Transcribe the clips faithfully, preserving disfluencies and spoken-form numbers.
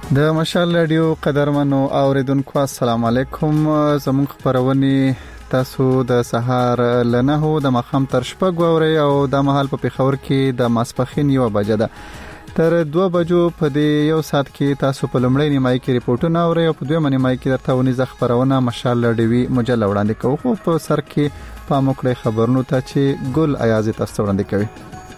د مشال رادیو قدرمنو اوریدونکو السلام علیکم. زموږ خبرونه تاسو د سهار لنهو د مخام تر شپږ غوري او د محل په پیښور کې د ماسپخین یو بجه ده تر دوه بجو په دې یو سات کې تاسو په لمړی نیمای کې ریپورتونه اورئ او په دویمه نیمای کې درته ونیزه خبرونه مشال رادیوي مجله وړاندې کوو. خو په سر کې په موکړې خبرونو ته چې ګل ایاز تاسو وړاندې کوي.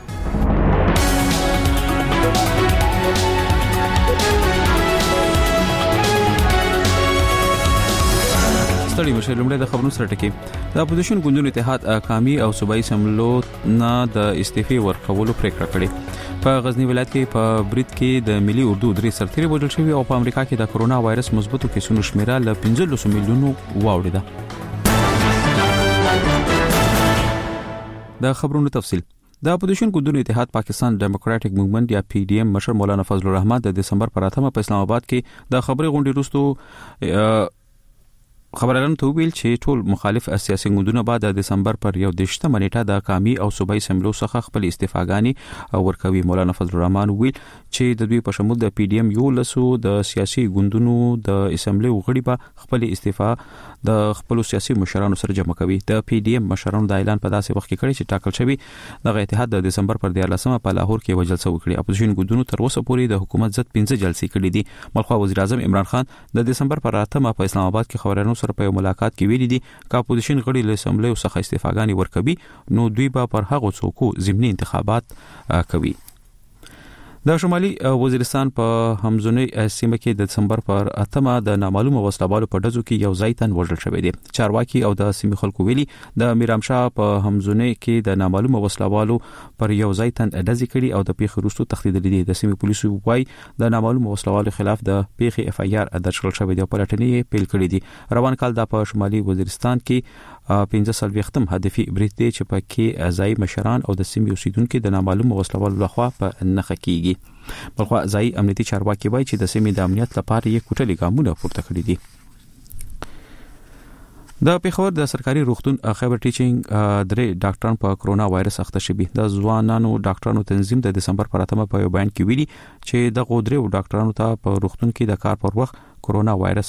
ستړي مشه لمړی د خبرونو سره ټکی. د اپوزیشن ګوندونو اتحاد قومي او صوبایي سملو نه د استعفې ورکولو پریکړه کړې. په غزنی ولایت کې په برید کې د ملي اردو درې سرتیري وژل شوي او په امریکا کې د کرونا وایرس مثبتو کیسونو شمیره ل پنځلس میلیونو واوړه. د خبرونو تفصیل. د اپوزیشن ګوندونو اتحاد پاکستان ډیموکراټک موومېنټ یا پی ډی ایم مشر مولانا فضل الرحمن د دسمبر پر اتمه په اسلام آباد کې د خبري غونډې وروسته خبرلن ته ویل چې ټول مخالف سیاسي ګوندونه بعد د دسمبر پر یو دشته منېټه د قومي او صوبایي سملو څخه خپل استعفاګانی ورکوي. مولانا فضل الرحمن ویل چې د دوی په شمول د پی ډی ایم یو لسو د سیاسي ګوندونو د اسمبلی وغړي په خپل استعفا د خپل سیاسي مشرانو سره جمع کوي. د پی ډی ایم مشرانو د اعلان په داسې وخت کې کړی چې ټاکل شوی د اتحاد د دسمبر پر دیارلسمه په لاهور کې وجلسه وکړي. اپوزیشن ګوندونو تر اوسه پورې د حکومت ضد پنځه جلسې کړې دي. ملخوا وزیر اعظم عمران خان د دسمبر پر اتمه په اسلام آباد کې خبرانو سره په ملاقات کې ویلي دي چې اپوزیشن غړي له اسمبلی څخه استعفاګانی ورکوي نو دوی به پر هغو څوکو ضمني انتخابات کوي. د شمالي وزیرستان په همزونی سیمه کې د دسمبر پر اتمه د نامعلومه وسلوالو په ډزو کې یو ځای تن وژل شوی دی. چارواکي او د سیمې خلکو ویلي د میرامشاه په همزونی کې د نامعلومه وسلوالو پر یو ځای تن ډزې کړي او د پیښې وروسته تخلیدل دي. د سیمې پولیسو وايي د نامعلومه وسلوالو خلاف د پیښې اف ای آر درج کړل شوی دی او پلټنې پیل کړې دي. روان کال د په شمالي وزیرستان کې پنځه سلويختم هدفي برید دی چې په کې ځای مشران او د سیمې اوسیدونکو د نامعلومه وسلوالو لخوا په نخښه کیږي. بلخوا ځای امنیتي چارواکي وایي چې د سیمې د امنیت لپاره یې کوټلي ګامونه پورته کړی دي. د پیښور د سرکاري روغتون خیبر ټیچینګ درې ډاکټران په کرونا وایرس اخته شوي. د ځوانانو ډاکټرانو تنظیم د دسمبر پر اتمه په بیان کې ویلي چې د غوډري ډاکټرانو ته په روغتون کې د کار پر وخت کرونا وایرس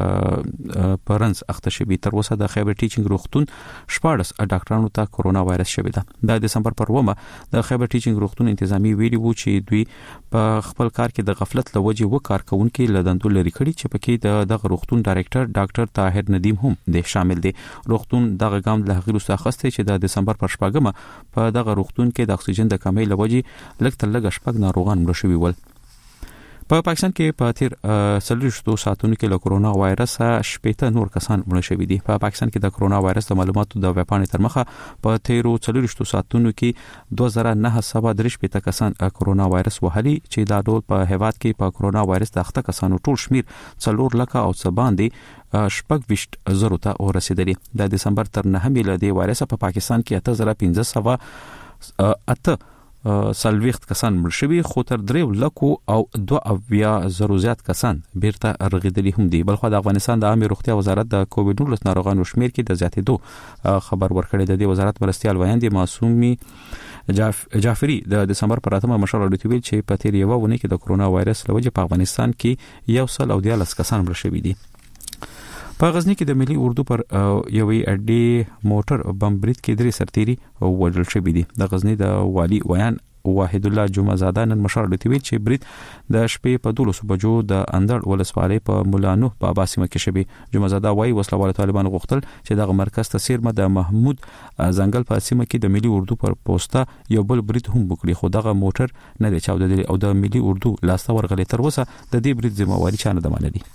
پرنس اخته شوی. تر اوسه د خیبر ټیچینګ روغتون شپږ ډاکټرانو ته کرونا وایرس شوی ده. د دسمبر پر اومه د خیبر ټیچینګ روغتون انتظامی ویلي وو چې دوی په خپل کار کې د غفلت لوجې و کارکونکو لدندو لري کړي چې پکې د دغه روغتون ډایریکټر ډاکټر طاهر ندیم هم د شامل دي. روغتون دغه ګام له هغه وروسته اخسته چې د دسمبر پر شپږمه په دغه روغتون کې د اکسیجن د کمی لوجې لږ تر لږه شپږ ناروغان مړ شوي ول. په پا پاکستان کې په تیر څلوېښتو ساعتونو کې له کرونا وایرس شپږ نور کسان مړ شوي دي. په پا پاکستان کې د کرونا وایرس د معلوماتو د وپاڼې تر مخه په تیرو څلوېښتو ساعتونو کې دوه زره نهه سوه درې شپږ کسان کرونا وایرس وهلي چې دا ډول په هیواد کې په کرونا وایرس د اخته کسانو ټول شمیر څلور لکه او څه باندې شپږ ویشت زرو ته ورسېدلی. د دسمبر تر نهمې له دې وایرس په پاکستان کې اته زره پنځه سوه اته سلويخت کسان مړ شوي خو تر درې لکو او دوه اویا زرو زیات کسان بیرته رغیدلی هم دي. بلخو د افغانستان د عامه روغتیا وزارت د کووډ نولس ناروغانو شمیر کې د زیاتېدو خبر ورکړی دی. د وزارت مرستيال ویاندې معصومي جاف جعفری د دسمبر پر اتمه مشر اړیته ویل چې په تیر یو ونه کې د کرونا وایرس لوجه په افغانستان کې یو سل او دیالس کسان مړ شوي دي. په غزنی کې د ملي اردو پر یوې اډې موټر بمبرید کې درې سرتیري وژل شوي دي. د غزنی د والی ویان واحد الله جمعه زاده نن مشر لټوي چې برید د شپې په دولسو بجو د اندړ ولسوالۍ په مولانو په باسمه کې شوی. جمعه زاده وايي وسلوال طالبان غوښتل چې دغه مرکز ته سیرمه د محمود ځنګل په سیمه کې د ملي اردو پر پوسټه یو بل برید هم وکړي خو دغه موټر نه دی چاودېدلی او د ملي اردو لاسته ورغلی. تر اوسه د دې برید ذمہواری چا نه ده منلې.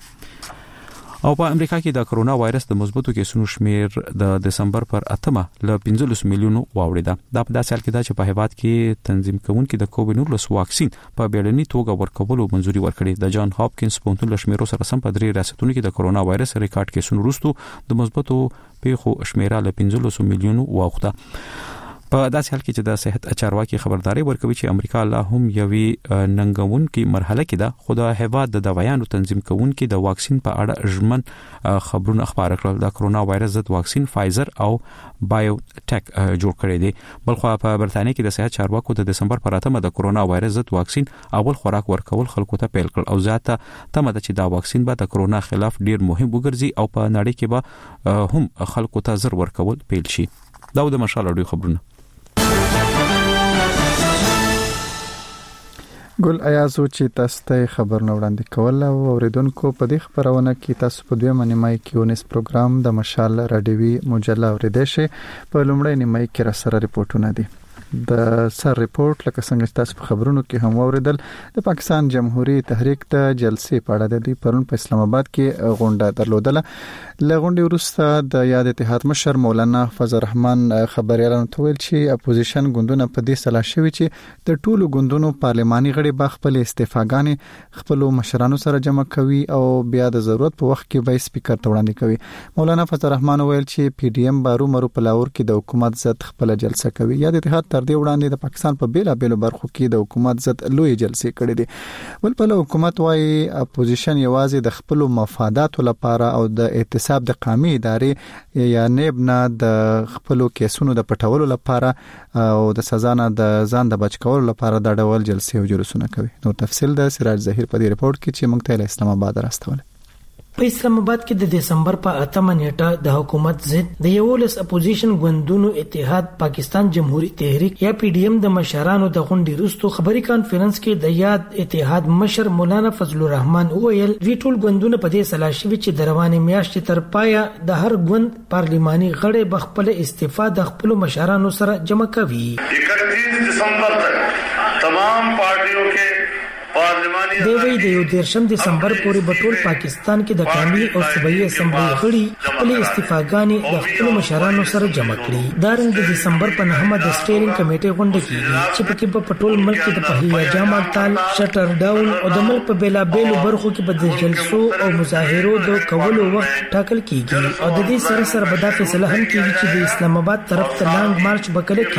او په امریکا کې د کرونا وایرس د مثبتو کیسونو شمیر د دسمبر پر اتمه ل پنځلس میلیونو واوړه. دا په داسې حال کې دا چې په هیواد کې تنظیم کوونکي د کووډ نولس واکسین په بیړني توګه ورکولو منځوري ورکړي. د جان هاپکینز پوهنتون له شمیرو سره سم په درې ریاستونو کې د کرونا وایرس ریکارډ کیسونو وروسته د مثبتو پیښو شمیره ل پنځلس میلیونو واوښته. په داسې حال کې چې د صحت چارواکي خبرداري ورکوي چې امریکا لا هم یوي ننګون کې مرحله کې ده، خو د هیواد د دوايانو تنظیم کوونکي د واکسین په اړه ژمن خبرونه خبره کړل. د کرونا وایرس ضد واکسین فایزر او بایو ټیک جوړ کړی دی. بلخو په برتانیې کې د صحت چارواکو د دسمبر پر اتمه د کرونا وایرس ضد واکسین اول خوراک ورکول خلکو ته پیل کړ او زیاته تمه ده چې دا واکسین به د کرونا خلاف ډیر مهم وګرځي او په نړۍ کې به هم خلکو ته زر ورکول پیل شي. دا د مشال اړوي خبرونه. ګل ایازو چې تاسو ته خبرونه وړاندې کول او اوریدونکو په دې خبرونه کې تاسو په دوه نیمای کې ونس پروګرام د مشال رادیوي مجله اوریدئ شئ. په لومړی نیمای کې را سره ریپورتونه دي. د سر ریپورت لکه څنګه چې تاسو په خبرونو کې هم اوریدل، د پاکستان جمهوریت تحریک د جلسې په اړه د دې پرون په اسلام آباد کې غونډه درلودله. لغونډې وروسته د یاد اتحاد مشر مولانا فضل الرحمن خبريالانو ته ویل چې اپوزیشن ګوندونه په دې سلا شوی چې د ټولو ګوندونو پارلماني غړي به خپل استعفاګانې خپل مشرانو سره جمع کوي او بیا د ضرورت په وخت کې به سپیکر ته وړاندې کوي. مولانا فضل الرحمن ویل چې پی ډی ایم بارو مرو په لاور کې د حکومت ضد خپل جلسه کوي. یاد اتحاد تر دې وړاندې د پاکستان په بیلا بیلو برخو کې د حکومت ضد لوی جلسې کړې دي. ول په حکومت وايي اپوزیشن یوازې د خپل مفاداتو لپاره او د احتساب د قومي ادارې یا نیب نه د خپل کیسونو د پټولو لپاره او د سزا نه د ځان د بچ کولو لپاره د ډول جلسې او جلوسونه کوي. نو تفصیل د سراج ظهیر په دې ریپورت کې چې موږ ته اسلام آباد راستول. په اسلام آباد کې د دسمبر په اتمه نیټه د حکومت ضد د یولس اپوزیشن ګوندونو اتحاد پاکستان جمهوریت تحریک یا پی ډی ایم د مشرانو د غونډې وروسته خبري کانفرنس کې د یاد اتحاد مشر مولانا فضل الرحمن ویل وی ټول ګوندونه په دې سلا شوي چې د روانې میاشتې تر پایه د هر ګوند پارلماني غړي بخپل استعفا د خپل مشرانو سره جمع کوي. इकतीस दिसंबर तक तमाम पार्टियों के دی وی د یو دیرشم دسمبر پورې بټول پاکستان کې د قومي او صوبایي اسمبلی غړي خپل استعفاګانې د خپل مشرانو سره جمع کړي. دا رنګ د دسمبر په نهمه د سټیرینګ کمیټې غونډه کیږي چې پکې په پټول ملک کې د پهیا جامع تال شټر ډاون او د ملک په بیلا بیلو برخو کې په د جلسو او مظاهرو د کولو وخت ټاکل کیږي او د دې سره سره به دا فیصله هم کیږي چې د اسلام آباد طرف ته لانګ مارچ وکړي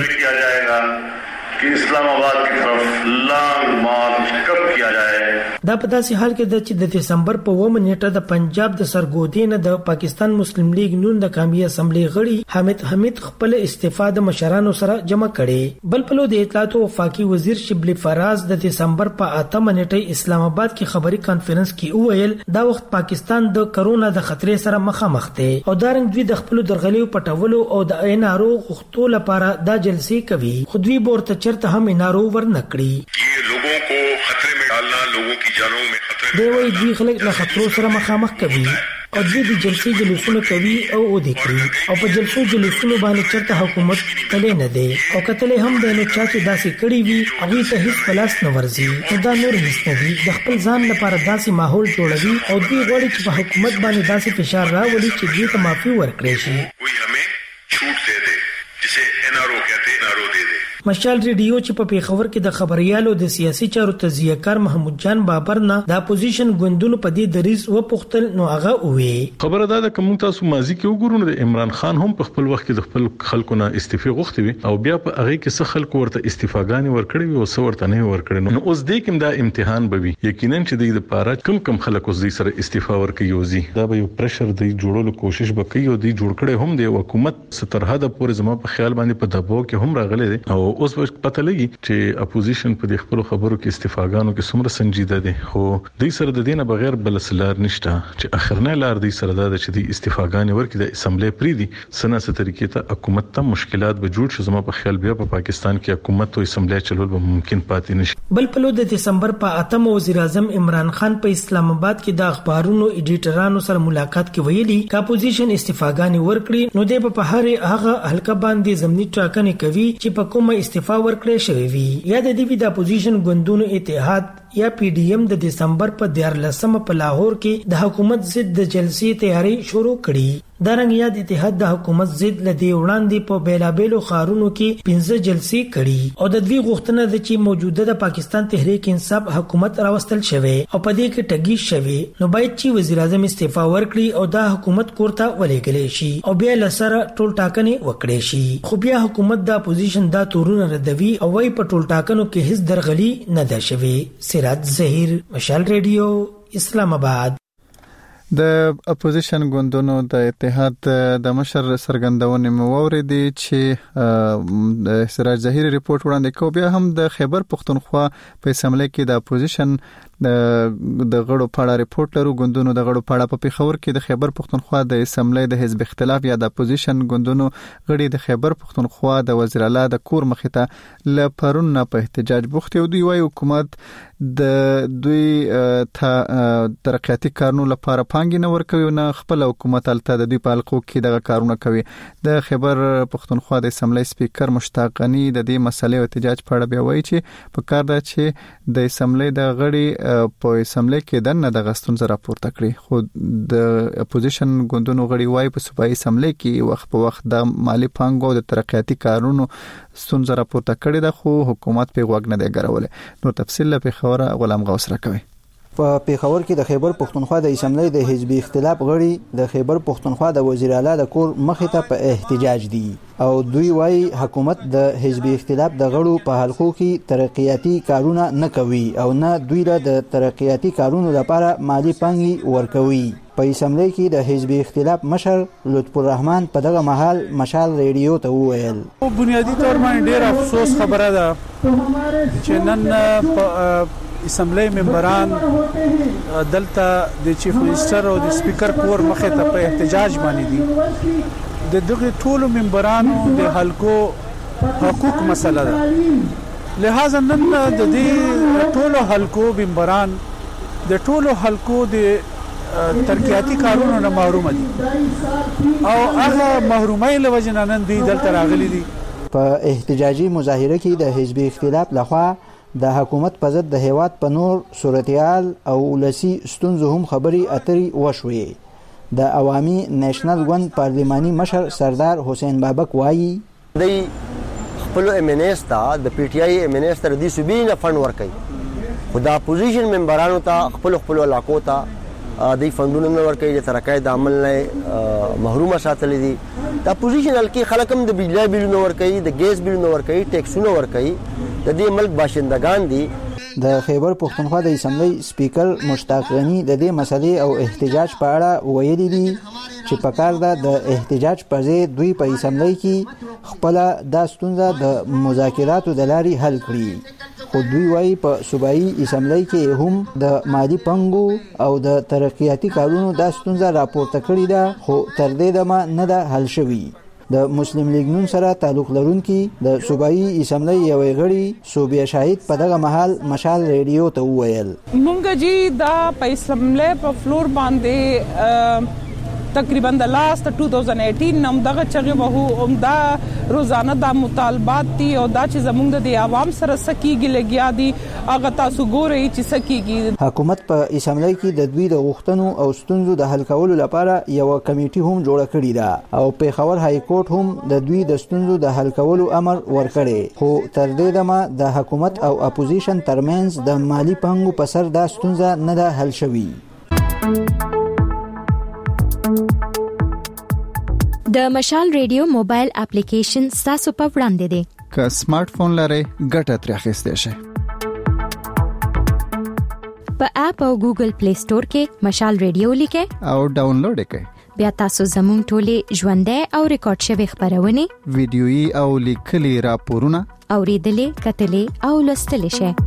کیږي कि इस्लामाबाद की तरफ लॉन्ग मार्च कब किया जाए. دا په داسې حال کې د چې د دسمبر په اوومه نیټه د پنجاب د سرګودي نه د پاکستان مسلم لیگ نون د قومي اسمبلی غړي حامد حمید خپل استعفا د مشرانو سره جمع کړي. بل په لور د اطلاعات او وفاقي وزیر شبلی فراز د دسمبر په اتمه نیټه اسلام آباد کې خبري کانفرنس کې وویل دا وخت پاکستان د کرونا د خطرې سره مخامخ دی او دا رنګ دوی د خپل درغلیو پټولو او د انارو غوښتو لپاره دا جلسې کوي. خو دوی ورته چرته هم انارو ورنکړي. ये लोगों को खतरे में डालना, लोगों की जानों में खतरे دی وی دوی خلک له خطرو سره مخامخ کوي او دوی د جلسې جلوسونه کوي او ودی کړی او په جلسو جلوسونو باندې چرته حکومت تلې نه دی او کتلې هم د نو چا چې داسې کړی وي هغه ته هیڅ خلاص نه ورزي. دا نور هیڅ نه دی، د خپل ځان لپاره داسې ماحول جوړوي او دوی غواړي چې په حکومت باندې داسې فشار راولي چې دوی ته معافي ورکړي شي. कोई हमें छूट दे दे जिसे एनआरओ कहते हैं, एनआरओ दे दे. مشال ریډیو چې په پیښور کې د خبريالو د سیاسي چارو تجزیه کار محمود جان بابر نه د اپوزیشن ګوندونو په دې دریز و پختل نو هغه وې خبره ده د کوم تاسو ماضي کې وګورئ د عمران خان هم په خپل وخت کې د خپل خلکو نه استعفا غوښتي وي او بیا په هغه کې څه خلکو ورته استعفاګانې ورکړي وي او څه ورته نه ورکړي. نو اوس دې کوم دا امتحان به وي یقینا چې د لپاره کم کم خلکو زی سره استعفا ورکړي یوزي دا به یو پريشر دی جوړولو کوشش وکړي او دی جوړ کړي هم دی حکومت سترحد پورې زما په خیال باندې په دباو کې هم راغلي دي او اوس پته چې اپوزیشن په دې خپل خبرو کې استعفاګانو کې څومره سنجیده دي. خو د سره د دینه بغیر بل سلار نشته چې اخرنه لار د سره د چې د استعفاګانې ورکې د اسمبلی پری دي سنه ست طریقې ته حکومت ته مشکلات به جوړ شي. زما په خیال بیا په پاکستان کې حکومت او اسمبلی چلول به ممکن پاتې نشي. بل په لور د دسمبر په اتمه وزیر اعظم عمران خان په اسلام آباد کې د اخبارونو ایډیټرانو سره ملاقات کې ویلي چې اپوزیشن استعفاګانې ورکړي نو د په هر هغه حلقه باندې زمینی ټاکنې کوي چې په کومه استعفا ورکړي شوی وي. یا د دې د اپوزیشن ګوندونو اتحاد یا پی ډی ایم د دسمبر په دیارلسمه په لاهور کې د حکومت ضد د جلسې تیاری شروع کړي. دارنګ یاد اتحاد د حکومت ضد لدی وړاندې په بیلابېلو ښارونو کې پنځه جلسې کړي او د دوی غوښتنه ده چې موجوده د پاکستان تحریک انصاف حکومت راوستل شوی او په دې کې ټګي شوی نو باید چې وزیر اعظم استعفا ورکړي او دا حکومت کورته ولېږلی شي او بیا لسره ټول ټاکنې وکړي شي. خو بیا حکومت د اپوزیشن دا تورونه ردوي او وايي په ټول ټاکنو کې هیڅ درغلي نه ده شوی. سراج ظهیر، مشال ریډیو، اسلام آباد. د اپوزیشن ګوندونو د اتحاد د مشر سرګندونې موري دي چې د سراج ظهیر ریپورت وړاندې کو. بیا هم د خیبر پختونخوا په اسمبلی کې د اپوزیشن د د غړو پاړه ریپورت لرو. ګوندونو د غړو پاړه په پیښور کې د خیبر پختونخوا د اسمبلی د حزب اختلاف یا د اپوزیشن ګوندونو غړي د خیبر پختونخوا د وزیر اعلی د کور مخې ته ل پرون په احتجاج بوخت او دوی وايي حکومت د دوی ته ترقیاتي کارونو لپاره پانګې نه ورکوي او نه خپل حکومت الته د دوی په حلقو کې دغه کارونه کوي. د خیبر پختونخوا د اسمبلی سپیکر مشتاق غنی د دې مسلې او احتجاج په اړه بیا وایي چې په کار ده چې د اسمبلی د غړي په اسمبلی کې دنه د غستون زره راپورته کړي. خو د اپوزیشن ګوندونو غړي وايي په صوبایي اسمبلی کې وخت په وخت د مالی پانګو او د ترقیاتي کارونو ستونزه راپورته کړي ده خو حکومت په غوږ نه دی ګرولې. نو تفصیل په خبره غلام غوث راکوي. په پیښور کې د خیبر پختونخوا د اسمبلی د حزب اختلاف غړي د خیبر پختونخوا د وزیر اعلی د کور مخې ته په احتجاج دي او دوی وايي حکومت د حزب اختلاف د غړو په حلقو کې ترقیاتي کارونه نه کوي او نه دوی را د ترقیاتي کارونو لپاره مالی پانګې ورکوي. په اسمبلی کې د حزب اختلاف مشر لطف الرحمن په دغه مهال مشال ریډیو ته وویل بنیادی طور باندې ډیر افسوس خبره ده چې نن په اسمبلی ممبران دلته د چیف منسٹر او د سپیکر کور مخې ته په احتجاج باندې دي. د دغه ټولو ممبرانو د حلقو حقوق مسله ده، لہذا نن د دې ټولو حلقو ممبران د ټولو حلقو د ترقیاتي کارونو نه محروم دي او هغه محرومۍ له وجې نه نن دوی دلته راغلي دي. په احتجاجي مظاهره کې د حزب اختلاف لخوا د حکومت په ضد د هیواد په نور صورتحال او ولسی ستونزو هم خبري اتري وشوې. د عوامي نېشنل ګوند پارلماني مشر سردار حسین بابک وایي د خپل ایم ان ایس ته د پی ټی آی ایم ان ایس تر دې صوبې نه فند ورکړي خو د اپوزیشن ممبرانو ته خپل خپل علاقو ته د فندونو نه ورکړي چې ترقای د عمل نه محروم ساتل دي. د اپوزیشن الکی خلک هم د بجلی بیلونه ورکړي، د ګیس بیلونه ورکړي، ټیکسونه ورکړي، د دې ملک باشندگان دي. د خیبر پختونخوا د اسمبلی سپیکر مشتاق غنی د دې مسلې او احتجاج په اړه ویلي دي چې په کار ده د احتجاج پر ځای دوی په اسمبلی کې خپل د ستونزه د مذاکراتو د لارې حل کړي. خو دوی وايي په صوبایي اسمبلی کې هم د مالی پنګو او د ترقیاتي کارونو د ستونزه راپورته کړي ده خو تر دې دمه نه ده حل شوی. د مسلم لیگ نون سره تعلق لرونکي د صوبایي اسمبلی یوې غړي صوبیا شاهد په دغه مهال مشال ریډیو ته وویل مونږ جی دا په اسمبلی په فلور باندې تقریبا د لاست دو هزار اټین نم دغه چغه وو هم دا روزانه د مطالبات دي او دا چې زمونږ د عوام سره سکیږي لګیا دي هغه تاسو ګورئ چې سکیږي. حکومت په اسمبلی کې د دوی د غوښتنو او ستونزو د حل کولو لپاره یو کمیټي هم جوړه کړې ده او پیښور های کورټ هم د دوی د ستونزو د حل کولو امر ورکړي خو تر دې دمه د حکومت او اپوزیشن ترمنځ د مالی پنګو په سر دا ستونزه نه ده حل شوی. د مشال ریډیو موبایل اپلیکیشن تاسو په وړاندې دی. که سمارټ فون لرئ ګټه ترې اخیستئ شئ. په اپ او ګوګل پلی سٹور کې مشال ریډیو لیکئ او ډاونلوډ کړئ. بیا تاسو زموږ ټولې ژوندۍ او ریکارډ شوی خبرونه ویډیويي او لیکلي راپورونه اوریدلې کتلې او لوستلې شئ.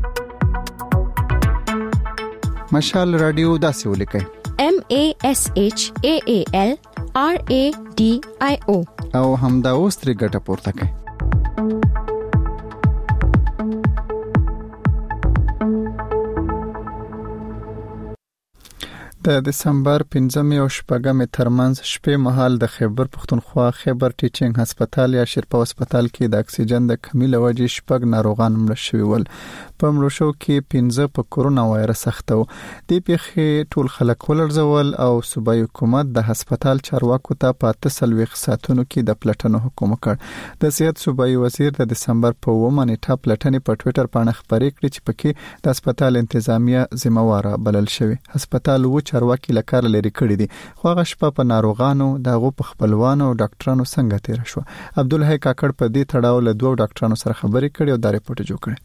مشال رادیو داسې ولیکئ M A S H A A L R A D I O او همدا اوس ترې ګټه پورته کړئ. د دسمبر پنځمې او شپږمې ترمنځ شپې مهال د خیبر پختونخوا خیبر ټیچینګ هسپتال یا شیرپا هسپتال کې د اکسیجن د کمی له وجې شپږ ناروغان مړه شوي ول. په مړو شو کې پنځه په کورونا وایرس اخته وو. د پیښې ټول خلک ولړزول او صوبایي حکومت د هسپتال چارواکو ته په اته سلويخ ساعتونو کې د پلټنو حکم وکړ. د صحت صوبایي وزیر د دسمبر په اوومه نیټه پلټنې په ټوئیټر باندې خبرې کړې چې پکې د هسپتال انتظامیه ذمہواره بلل شوی. هسپتال و چارواکي لکار لري کړی دي خو هغه شپه په ناروغانو دغه په خپلوانو او ډاکټرانو څنګه تیر شو. عبدالحی کاکړ په دې تړاو له دوه ډاکټرانو سره خبرې کړې او دا ریپورت جوړ کړ.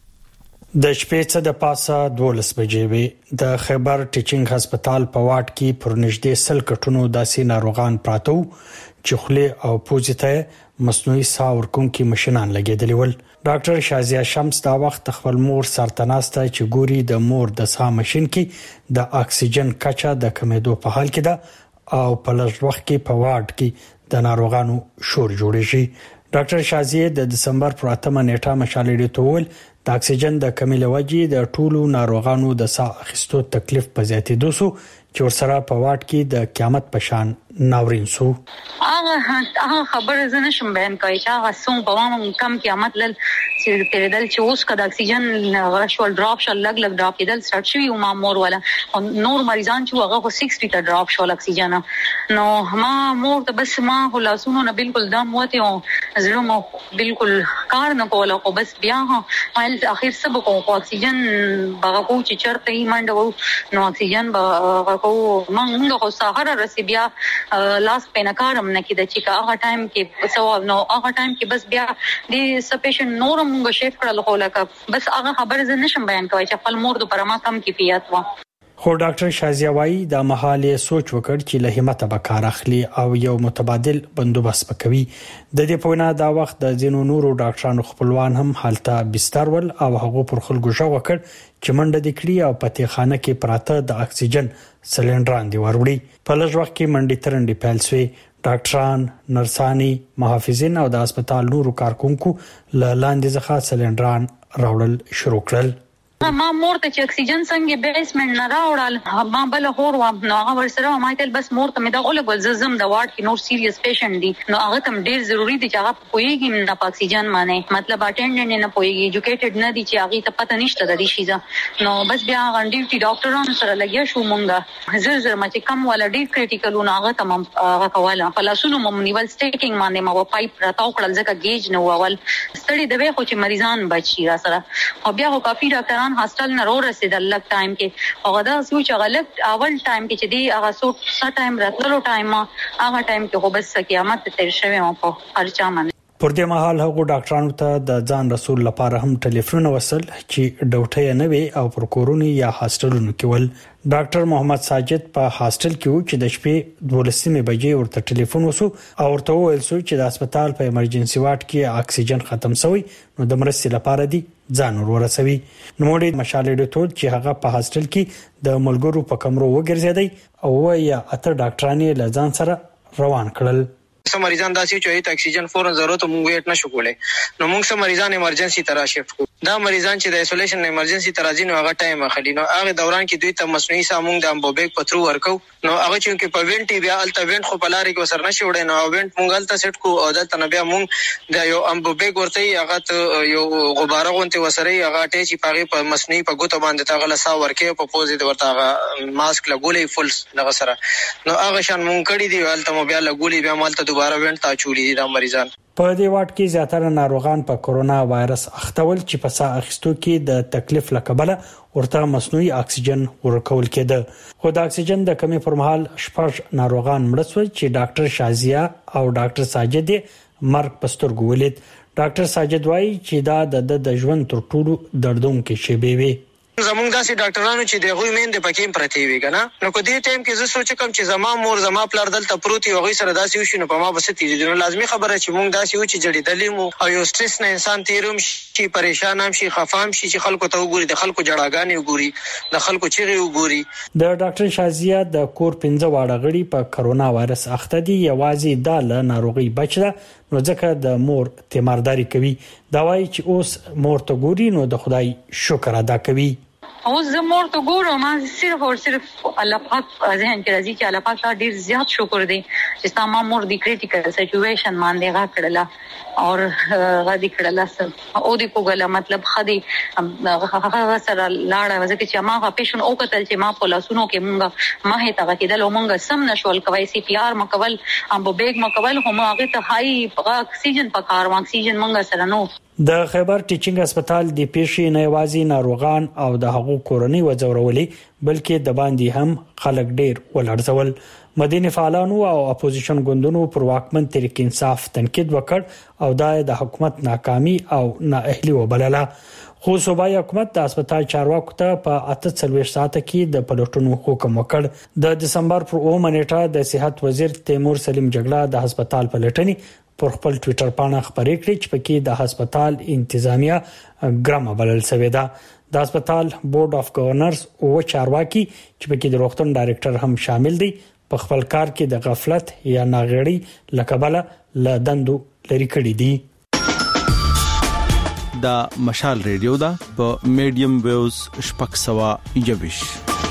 د شپې څه د پاسه دولس بجې وي د خیبر ټیچینګ هسپتال په واټ کې پر نږدې سل کټونو داسې ناروغان پراته چې خله او پوزیټه مصنوعي ساه ورکونکي ماشينان لګیدلی ول. ډاکټر شازیه شمس دا وخت خپل مور سرتناسته چې ګوري د مور د ساه ماشين کې د اکسیجن کچا د کمیدو په حال کې ده او په لږ وخت کې په واټ کې د ناروغانو شور جوړ شي. ډاکټر شازیه د دسمبر پر اتمه نیټه مشالې ټول د اکسیجن د کمی له وجې د ټولو ناروغانو د ساه اخیستو تکلیف په زیاتېدو سو چې ورسره په واټ کې د قیامت په شان ناورین سو. هغه هغه خبره زنه شم بیان کوي چې هغه څوم په وامه کم قیامت لل چې تیرېدل چې اوس کدا اکسیجن غشول ډراپ شل لګ لګ ډراپ کېدل سټارټ شوی او ما مور ولا نور مریضان چې هغه شصت فیټ ډراپ شول اکسیجن نو ما مور ته بس ما خلاصونو نه بالکل دم وته او زړه مو بالکل کار نه کوله او بس بیا مال اخر سبق او اکسیجن بغه کو چې چرته یې منډو نو اکسیجن بغه کو مونږ خو سهار رسې بیا لاس پینکارم نه کېد چې هغه ټایم کې سو نو هغه ټایم کې بس بیا د سپیشن نور مونږ شیف کړل خو لکه بس هغه خبر زه نشم بیان کوي چې خپل مور د پرما کم کیفیت و. خو ډاکټر شازیه وايي د محاله سوچ وکړ چې له همت به کار اخلي او یو متبادل بندوبست وکوي. د دې په وینا دا وخت د زینو نورو ډاکټرانو خپلوان هم حالته بستر ول او هغه پر خلکو شو وکړ چې منډه د کړی او پته خانه کې پراته د اکسیجن سلندران دی وروړي. په لږ وخت کې منډي ترندې پیل شوې. ډاکټران، نرسانی، محافظین او د هسپتال نورو کارکونکو له لاندې ځخه سلندران راوړل شروع کړل. ما مور ته چې اکسیجن څنګه بیسمنت نه راوړل ما بل هور و نو هغه ورسره ما تل بس مور ته مې دا غوله ګل زم د واټ کې نور سیریس پیشنټ دي نو هغه تم ډیر ضروری دي چې هغه پويږي نه په اکسیجن باندې مطلب اټینډنټ نه پويږي ایجوکیټډ نه دي چې هغه ته پته نشته د دې شي نو بس بیا غنډیوټي ډاکټرانو سره لګیا شو مونږه زر زر ما چې کم ولا ډیر کریټیکل نو هغه تم هغه کوله فلاسونو مونیول سټیکینګ باندې ما پایپ راټاو کړل ځکه گیج نه وول ستړي دی خو چې مریضان بچي را سره او بیا هو کافي ډاکټران هاستل نه ور رسیدل لک ټایم کې هغه دا سوچ غلط اول ټایم کې چې دی هغه سو څه ټایم راتلو ټایم هغه ټایم کې خو بس قیامت تیر شوی مو په هرچا باندې. پر دې مهال هغه ډاکټرانو ته د ځان رسول لپاره هم ټلیفون وصل چې ډوټه نه وي او پر کورونی یا هاستلونو کې ول. ډاکټر محمد ساجد په هاستل کې و چې د شپې دولسمه بجې ورته ټلیفون وسو او ورته ویل شو چې د هسپتال په ایمرجنسي واټ کې اکسیجن ختم شوی نو د مرستې لپاره دی ځان ورسوي. نو موږ مشالې ټول چې هغه په هاستل کې د ملګرو په کمرو وګرځیدي او یا اته ډاکټرانې له ځان سره روان کړل. سم مریضان داسې چې ته اکسیجن فورن ضرورت مونږ ویټ نشو کولای نو مونږ سم مریضان ایمرجنسي ترا شفت کو دا مریضان چې د ایسولیشن ایمرجنسي ترازی نو هغه ټایم اخلي نو هغه دوران کې دوی ته مصنوعي ساه مونږ د امبوبیک پترو ورکو نو هغه چې په وینټي بیا الته وینټ خو پلاري کې وسر نشي وړي نو وینټ مونږ الته سیټ کو او دلته نه بیا مونږ د یو امبوبیک ورته هغه یو غباره غونته وسري هغه ټی چې پاغي په مصنوعي په ګوتو باندې تاغله ساه ورکه په پوزي د ورته هغه ماسک لګولې فل دغه سره نو هغه شان مونږ کړی دی الته مو بیا لګولې بیا مالته دوباره وینټ تا چولې دا مریضان. په دې واټ کې زیاتره ناروغان په کورونا وایرس اختول چې په ساه اخیستو کې د تکلیف لکبله ورته مصنوعي اکسیجن ورکول کېده خو د اکسیجن د کمی پر مهال شپږ ناروغان مړ شول چې ډاکټر شازیه او ډاکټر ساجد مرګ پستر ګولید. ډاکټر ساجد وایي چې دا د ژوند تر ټولو دردونکې شیبې وي. زمونږ داسې ډاکټرانو چې د غوي مين د پکې پرتی وي کنه نو کو دې ټایم کې زه سوچ کوم چې زما مور زما پلار دلته پروتي او غي سره داسې وشي نو په ما بس تیری نو لازمي خبره چې مونږ داسې و چې جړې دلې مو او یو سټرس نه انسان تیروم شي پریشان هم شي خفام شي چې خلکو ته وګوري د خلکو جړاګانې وګوري د خلکو چیغې وګوري. د ډاکټر شازیه د کور پنځه واړه غړي په کرونا وایرس اخته دي یوازې د له ناروغي بچره نو ځکه د مور تیمارداري کوي دا وایي چې اوس مور ته ګوري نو د خدای شکر ادا کوي. او زمور ته ګورم ما صرف او صرف الله پاک ذهن کې راځي چې الله پاک ډیر زیات شکر دی چې تا ما مور دی کریټیکل سچويشن باندې غا کړله او غا دی کړله او دی کوګله مطلب خدي هغه سره لاړه وځي چې ما پیشن او قتل چې ما په لاسونو کې مونږه ما هي تا کېدل مونږه سم نشول کوي سي پی ار مکول ام بیگ مکول هم هغه ته هاي اکسیجن پکار اکسیجن مونږه سره نو د خیبر ټیچینګ هسپتال د پیښې نه یوازې ناروغان او د هغو کورنۍ وځورولې بلکې د باندې هم خلک ډیر ولړزول. مدینه فعالانو او اپوزیشن ګوندونو پر واکمن تحریک انصاف تنقید وکړ او د حکومت ناکامي او نااهلي وبلله. خو صوبایي حکومت د هسپتال چارواکو ته په اته څلوېښت ساعته کې د پلټونو حکم وکړ. د دسمبر پر اوومه نیټه د صحت وزیر تیمور سلیم جګړه د هسپتال پلټنې پر خپل ټوئیټر باندې خبرې کړې چې پکې د هسپتال انتظامیه ګرامه بلل شوې ده. د هسپتال بورډ اف گورنرز او چارواکي چې پکې د روغتون ډایریکټر هم شامل دي په خپل کار کې د غفلت یا ناغړی لکبله لدندو لري کړی دي. دا مشال ریډیو دا په میډیم ویوز شپږ سوه یوویشت.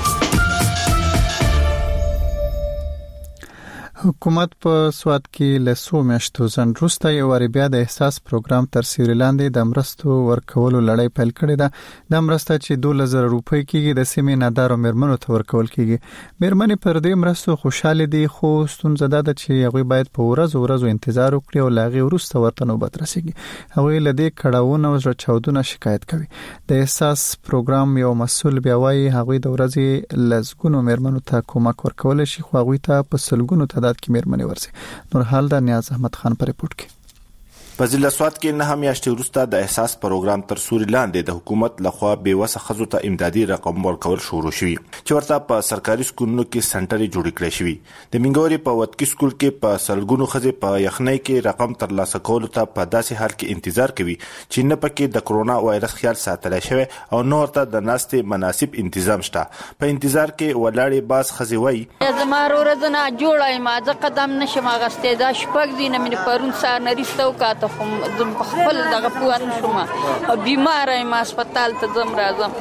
حکومت په سواد کې له څو میاشتو ځنډ وروسته یو واری بیا د احساس پروګرام تر سیوري لاندې د مرستو ورکولو لړۍ پیل کړې ده. د مرسته چې دوه زره روپۍ کېږي د سیمې نادارو مرمنو ته ورکول کېږي. مرمنې پر دې مرستو خوشاله دي خو ستونزه ده چې هغه باید په ورځ ورځ انتظار وکړي او لاغي ورسته ورته نوبت رسیږي. هغه لدې کړهونه او چاودونه شکایت کوي. د احساس پروګرام یو مسؤل بیا وايي هغه د ورځې لزګونو مرمنو ته کومک ورکول شي خو هغه ته په سلګونو تعداد کې میرمنې ورسي. نور حال دا نیاز احمد خان پر رپورت کې. په ضلع سواد کې نه میاشتې وروسته د احساس پروګرام تر سوري لاندې د حکومت لخوا بیوسه ښځو ته امدادي رقم ورکول شروع شوی چې ورته په سرکاري سکولونو کې سنټرې جوړ کړی شوی. د منګوري په وتکی سکول کې په سلګونو ښځې په یخنۍ کې رقم ترلاسه کولو ته په داسې حال کې انتظار کوي چې نه پکې د کرونا وایرس خیال ساتل شوی او نو ورته د ناستې مناسب تنظیم شته. په انتظار کې ولاړې باز ښځې وایي زمارو ورځنه جوړای ما ځ قدم نشم غستې دا شپږ دینه مې پرون سار نریستو کا خم خپل دغه پوان شوم بیمار یم هسپتال ته زم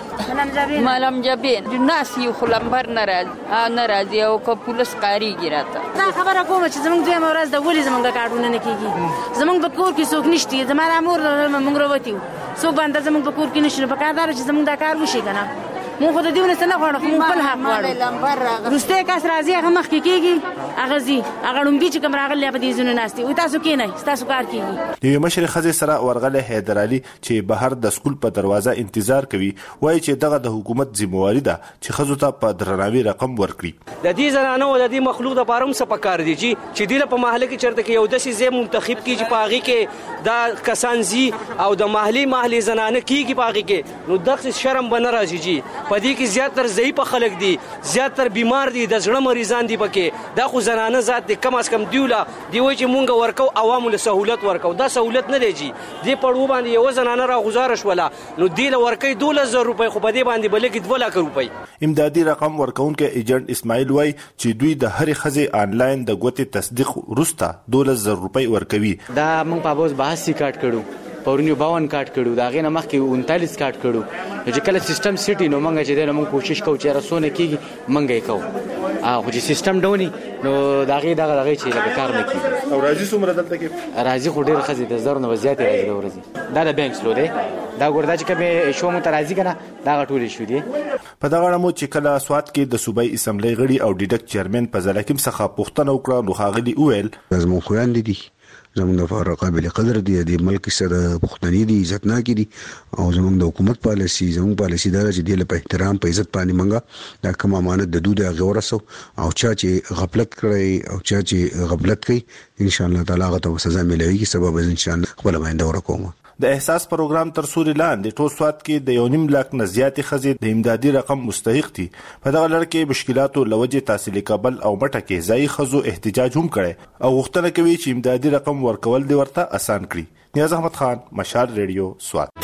راځم مالم جبین د ناس یو خلمبر ناراض ناراضي او کو پولیس قاری ګراته دا خبره کوم چې زمونږ دوی مرز د ولې زمونږ کارونه نه کیږي زمونږ په کور کې څوک نشته زماره امور مونږ وروتیو څوک باندې زمونږ په کور کې نشته په کار دار چې زمونږ دا کار وشي کنه مونږ خو د دیونه څه نه غواړو مونږ خپل حق غواړو روسته کس راځي هغه مخ کې کیږي هغه زی هغه لومبي چې کوم راغلی په دې زونه ناشتي او تاسو کې نه تاسو کار کیږي. یو مشر خزه سره ورغله حیدر علي چې بهر د سکول په دروازه انتظار کوي وایي چې دغه د حکومت ذمہواری ده چې خزو ته په درناوي رقم ورکړي. د دې زنانو او د دې مخلوق د پاروم څه پکار دي چې چې د په محله کې چرته کې یو د شي منتخب کی چې پاغي کې دا کسانزي او د محلي محلي زنانه کیږي پاغي کې نو دغه شرم بنه راځي جی په دې کې زیاتره ضعیف خلک دي زیاتره بیمار دي د زړه مریضان دي پکې دا خو زنانه ذات دي کم از کم دیولا دی وای چې مونږ ورکو عوامو له سہولت ورکو دا سہولت نه دی جی دی پړو باندې یو زنانه را گزارش ولا نو دی له ورکې دوه زره روپۍ خو په دې باندې بلکې دوه لک روپۍ. امدادي رقم ورکونکو ایجنټ اسماعیل وای چې دوی د هرې خزې آنلاین د ګوتې تصدیق وروسته دوه زره روپۍ ورکوي. دا مونږ په اوس باسي کارت کړو پورنیو باون کارت کړو دا غینه مخکې انتالیس کارت کړو چې کله سیستم سټي نو مونږ چې دا مونږ کوشش کوو چې رسونه کیږي مونږ یې کوو او چې سیستم ډونی نو دا غي دغه دغه چې لکه کار نه کیږي او راځي څومره دلته کې راځي خو ډیر خزي د زر نه زیات راځي د ورځي دا د بانک سلو دی دا ګوردا چې کبه شو مو ترازی کنه دا غټول شو دی. په دغه اړه مو چې کله سواد کې د صوبایي اسمبلی غړي او ډیډک چیرمن په ځلکم څخه پوښتنه وکړه نو خاغلی اویل زمو خوان دي زموږ د فار قابل قدر دي د ملک سره پښتني دي عزتناک دي او زموږ د حکومت پالیسی زموږ پالیسی دا چې د په احترام په عزت باندې منګه دا کوم امانت د دوی د غورسو او چا چې غفلت کړي او چا چې غفلت کوي ان شاء الله تعالی غته سزا ملوي سبب ان شاء الله خپل باندې ورکوم. د احساس پروګرام تر سوري لاندې ټول سواد کې د یو نیم لاک نه زیاتې خزې د امدادي رقم مستحق دي. په دغه لړ کې مشکلاتو لوجه تحصیلي کابل او مټه کې ځای خزو احتجاج هم کړي او غوښتنه کوي چې امدادي رقم ورکول دی ورته آسان کړي. نیاز احمد خان مشال ریډیو سواد.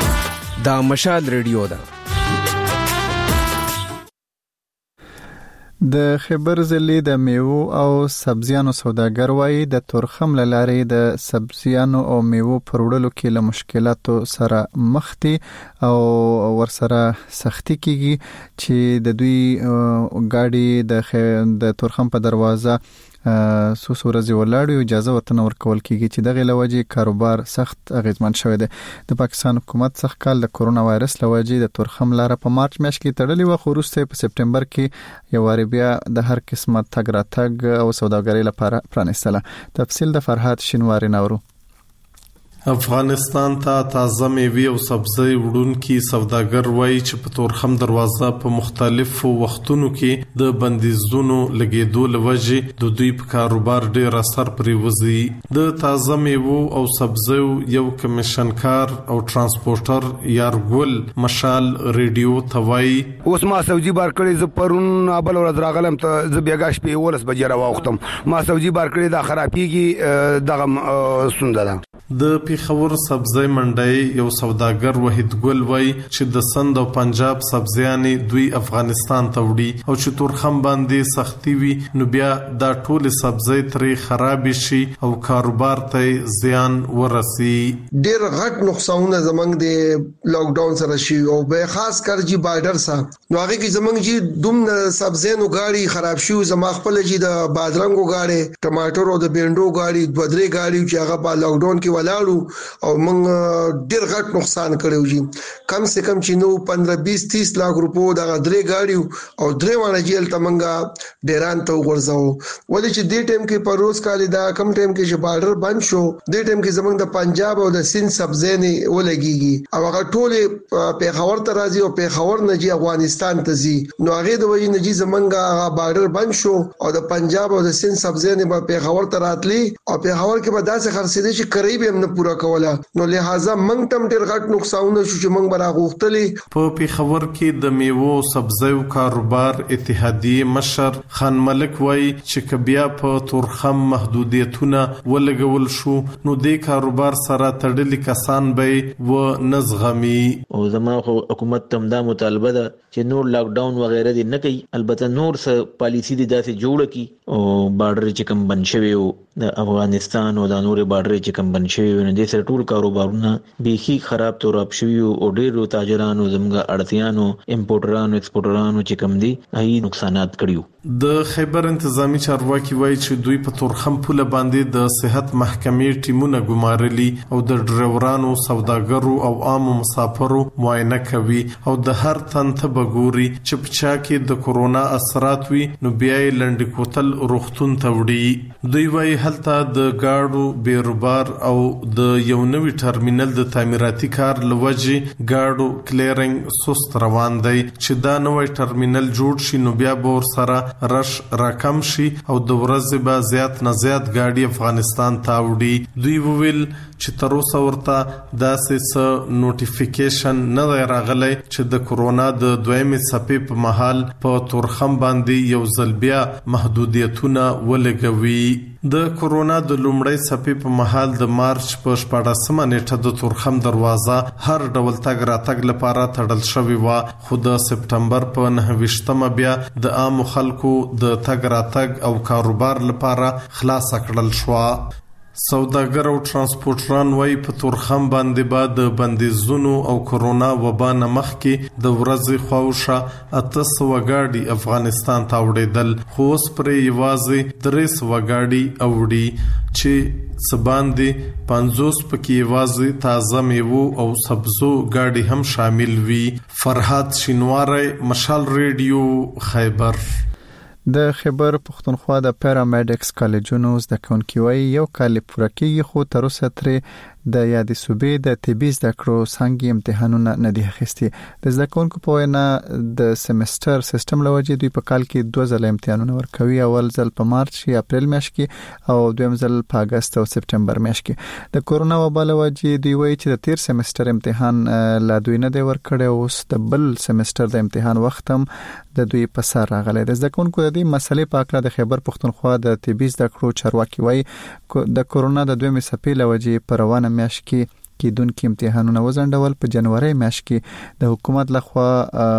دا مشال ریډیو ده. د خیبر ضلع د میوو او سبزیانو سوداګر وایي د تورخم لارې د سبزیانو او میوو پر وړلو کې له مشکلاتو سره مخ دي او ورسره سختی کیږي چې د دوی ګاډي د خ... د تورخم په دروازه سو سورزي ولاړو اجازه ورته ورکول کیږي چې دغه لوجي کاروبار سخت اغیزمن شوی دی. د پاکستان حکومت څخه کال د کورونا وایرس لوجي د تورخم لار په مارچ میاشت کې تړلې و، خو وروسته په سپټمبر کې یو واری بیا د هر قسمه تګ راتګ او سوداګرۍ لپاره پرانیستله. تفصیل د فرهاد شینواری نورو. افغانستان ته تازه میوې او سبزی وړونکي سوداګر وایي چې په تورخم دروازه په مختلفو وختونو کې د بندیزونو لګیدو لوجې د دوی په کاروبار ډېر اثر پرېوځي. د تازه میوو او سبزیو یو کمیشنکار او ترانسپورټر یارګل مشال ریډیو ته وایي اوس ما سبزي بار کړی، زه پرون بل ورځ راغلم ته زه بیګا شپې ولس بجې راوختم، ما سبزي بار کړی دا خرابېږي دغه ستونزه ده. د پیښور سبزی منډي یو سوداګر وحید ګل وای چې د سند او پنجاب سبزیانې دوی افغانستان ته وړي او چې تورخم باندې سختي وي نو بیا دا ټول سبزی ترې خراب شي او کاروبار ته زیان ورسي. ډېر غټ نقصانونه زمنګ د لاک ډاون سره شي او به خاص کر جی بارډر سره نو هغه کې زمنګ جی دوم سبزیانو غاړي خراب شي، زما خپل جی د بادرنګو غاړي، ټماټر او د بینډو غاړي، دوه درې غاړي چې هغه په لاک ډاون کې ولاړو او موږ ډیر غټ نقصان کړو جی. کم سے کم چې نو پندرہ بیس تیس لاکھ روپو دا درې گاډیو او درې وانه جیل تمنګا ډیران ته ورځاو. ولې چې دې ټیم کې په روز کال دا کم ټیم کې چې بارډر بند شو، دې ټیم کې زمونږ د پنجاب او د سند سبزینې ولګيږي او هغه ټول پیښور ته راځي او پیښور نه جی افغانستان ته ځي. نو هغه د وجې نه جی زمونږ بارډر بند شو او د پنجاب او د سند سبزینې په پیښور ته راتلی او پیښور کې به داسې خرڅېدي چې قریب هم نه پورا کوله. نو لہذا منګ تم ډېر غټ نقصانونه شو چې منګ برا غوښتلې. په پیښور کې د میوو سبزیو کاروبار اتحادیه مشر خان ملک وای چې کبیا په تورخم محدودیتونه ولګول شو نو د کاروبار سره تړلي کسان به و نزغمي. او زموږ حکومت تم دا مطالبه ده چې نور لاک ډاون وغیرہ دې نه کوي، البته نور څه پالیسی دې داسې جوړه کی او بارډر چې کم بن شوی او د افغانستان او د نور بارډر چې کم بن شوی نو د سر ټول کاروبارونه بيخي خراب تور اپ شوی او ډېرو تاجرانو زموږ اړتیانو امپورټرانو ایکسپورټرانو چې کم دي هي نقصانات کړیو. د خیبر انتظامی چارواکي وایي چې دوی په تورخم پوله باندې د صحت محکمې ټیمونه ګمارلي او د ډرایورانو، سوداګرو او عامو مسافرو معاینه کوي او د هر تن ته بګوري چې په چا کې د کورونا اثرات وي نو بیا یې لنډ کوتل روغتون ته وړي. دوی وایي هلته د گاډو بیروبار او د یو نوي ټرمینل د تعمیراتي کار لوجي گاډو کلیرنګ سست روان دی چې دا نوې ټرمینل جوړ شي نو بیا به ور سره رش راکم شي او د ورځې به زیات نه زیات گاډي افغانستان ته وړي. دوی وویل چې تر اوسه ورته داسې څه نوټیفیکیشن نه راغلی چې د کورونا د دویمې څپې په مهال په تورخم باندې یو ځل بیا محدودیتونه ولګوي. د کورونا د لومړۍ څپې په مهال د مارچ په شپاړسمه نیټه د تورخم دروازه هر ډول تګ راتګ لپاره تړل شوې وه، خو د سپټمبر په نهه ویشتمه بیا د عامو خلکو د تګ راتګ او کاروبار لپاره خلاص کړل شوه. سوداګر او ترانسپورټران وای په تورخم باندې با د بندیزونو او کورونا وبا نه مخکې د ورځې خواوشه اته سوه ګاډي افغانستان ته وړېدل، خو اوس پرې یوازې درې سوه ګاډي اوړي چې سباندې پنځوس پکې یوازې تازه میوو او سبزو ګاډي هم شامل وي. فرهاد شینواری، مشال ریډیو، خیبر. د خیبر پښتونخوا د پیرامیډکس کالجونو زده کوونکي وایي یو کال پوره کېږي خو تر اوسه ترې د یادې صوبې د طبي زده کړو څانګې امتحانونه نه دي اخیستي. د زده کوونکو په وینا د سیمستر سیستم له وجې دوی په کال کې دوه ځله امتحانونه ورکوي، اول ځل په مارچ یا اپریل میاشت کې او دویم ځل په اگست او سپټمبر میاشت کې. د کورونا وبا له وجې دوی وایي چې د تیر سیمستر امتحان لا دوی نه دی ورکړی او اوس د بل سیمستر د امتحان وخت هم د دوی په سر راغلی. د زده کوونکو د دې مسلې په اړه د خیبر پښتونخوا د طبي زده کړو چارواکي وایي د کورونا د دویمې څپې له وجې په روانه میاشت کې کېدونکو امتحانونه وزندول په جنوري میاشت کې د حکومت لخوا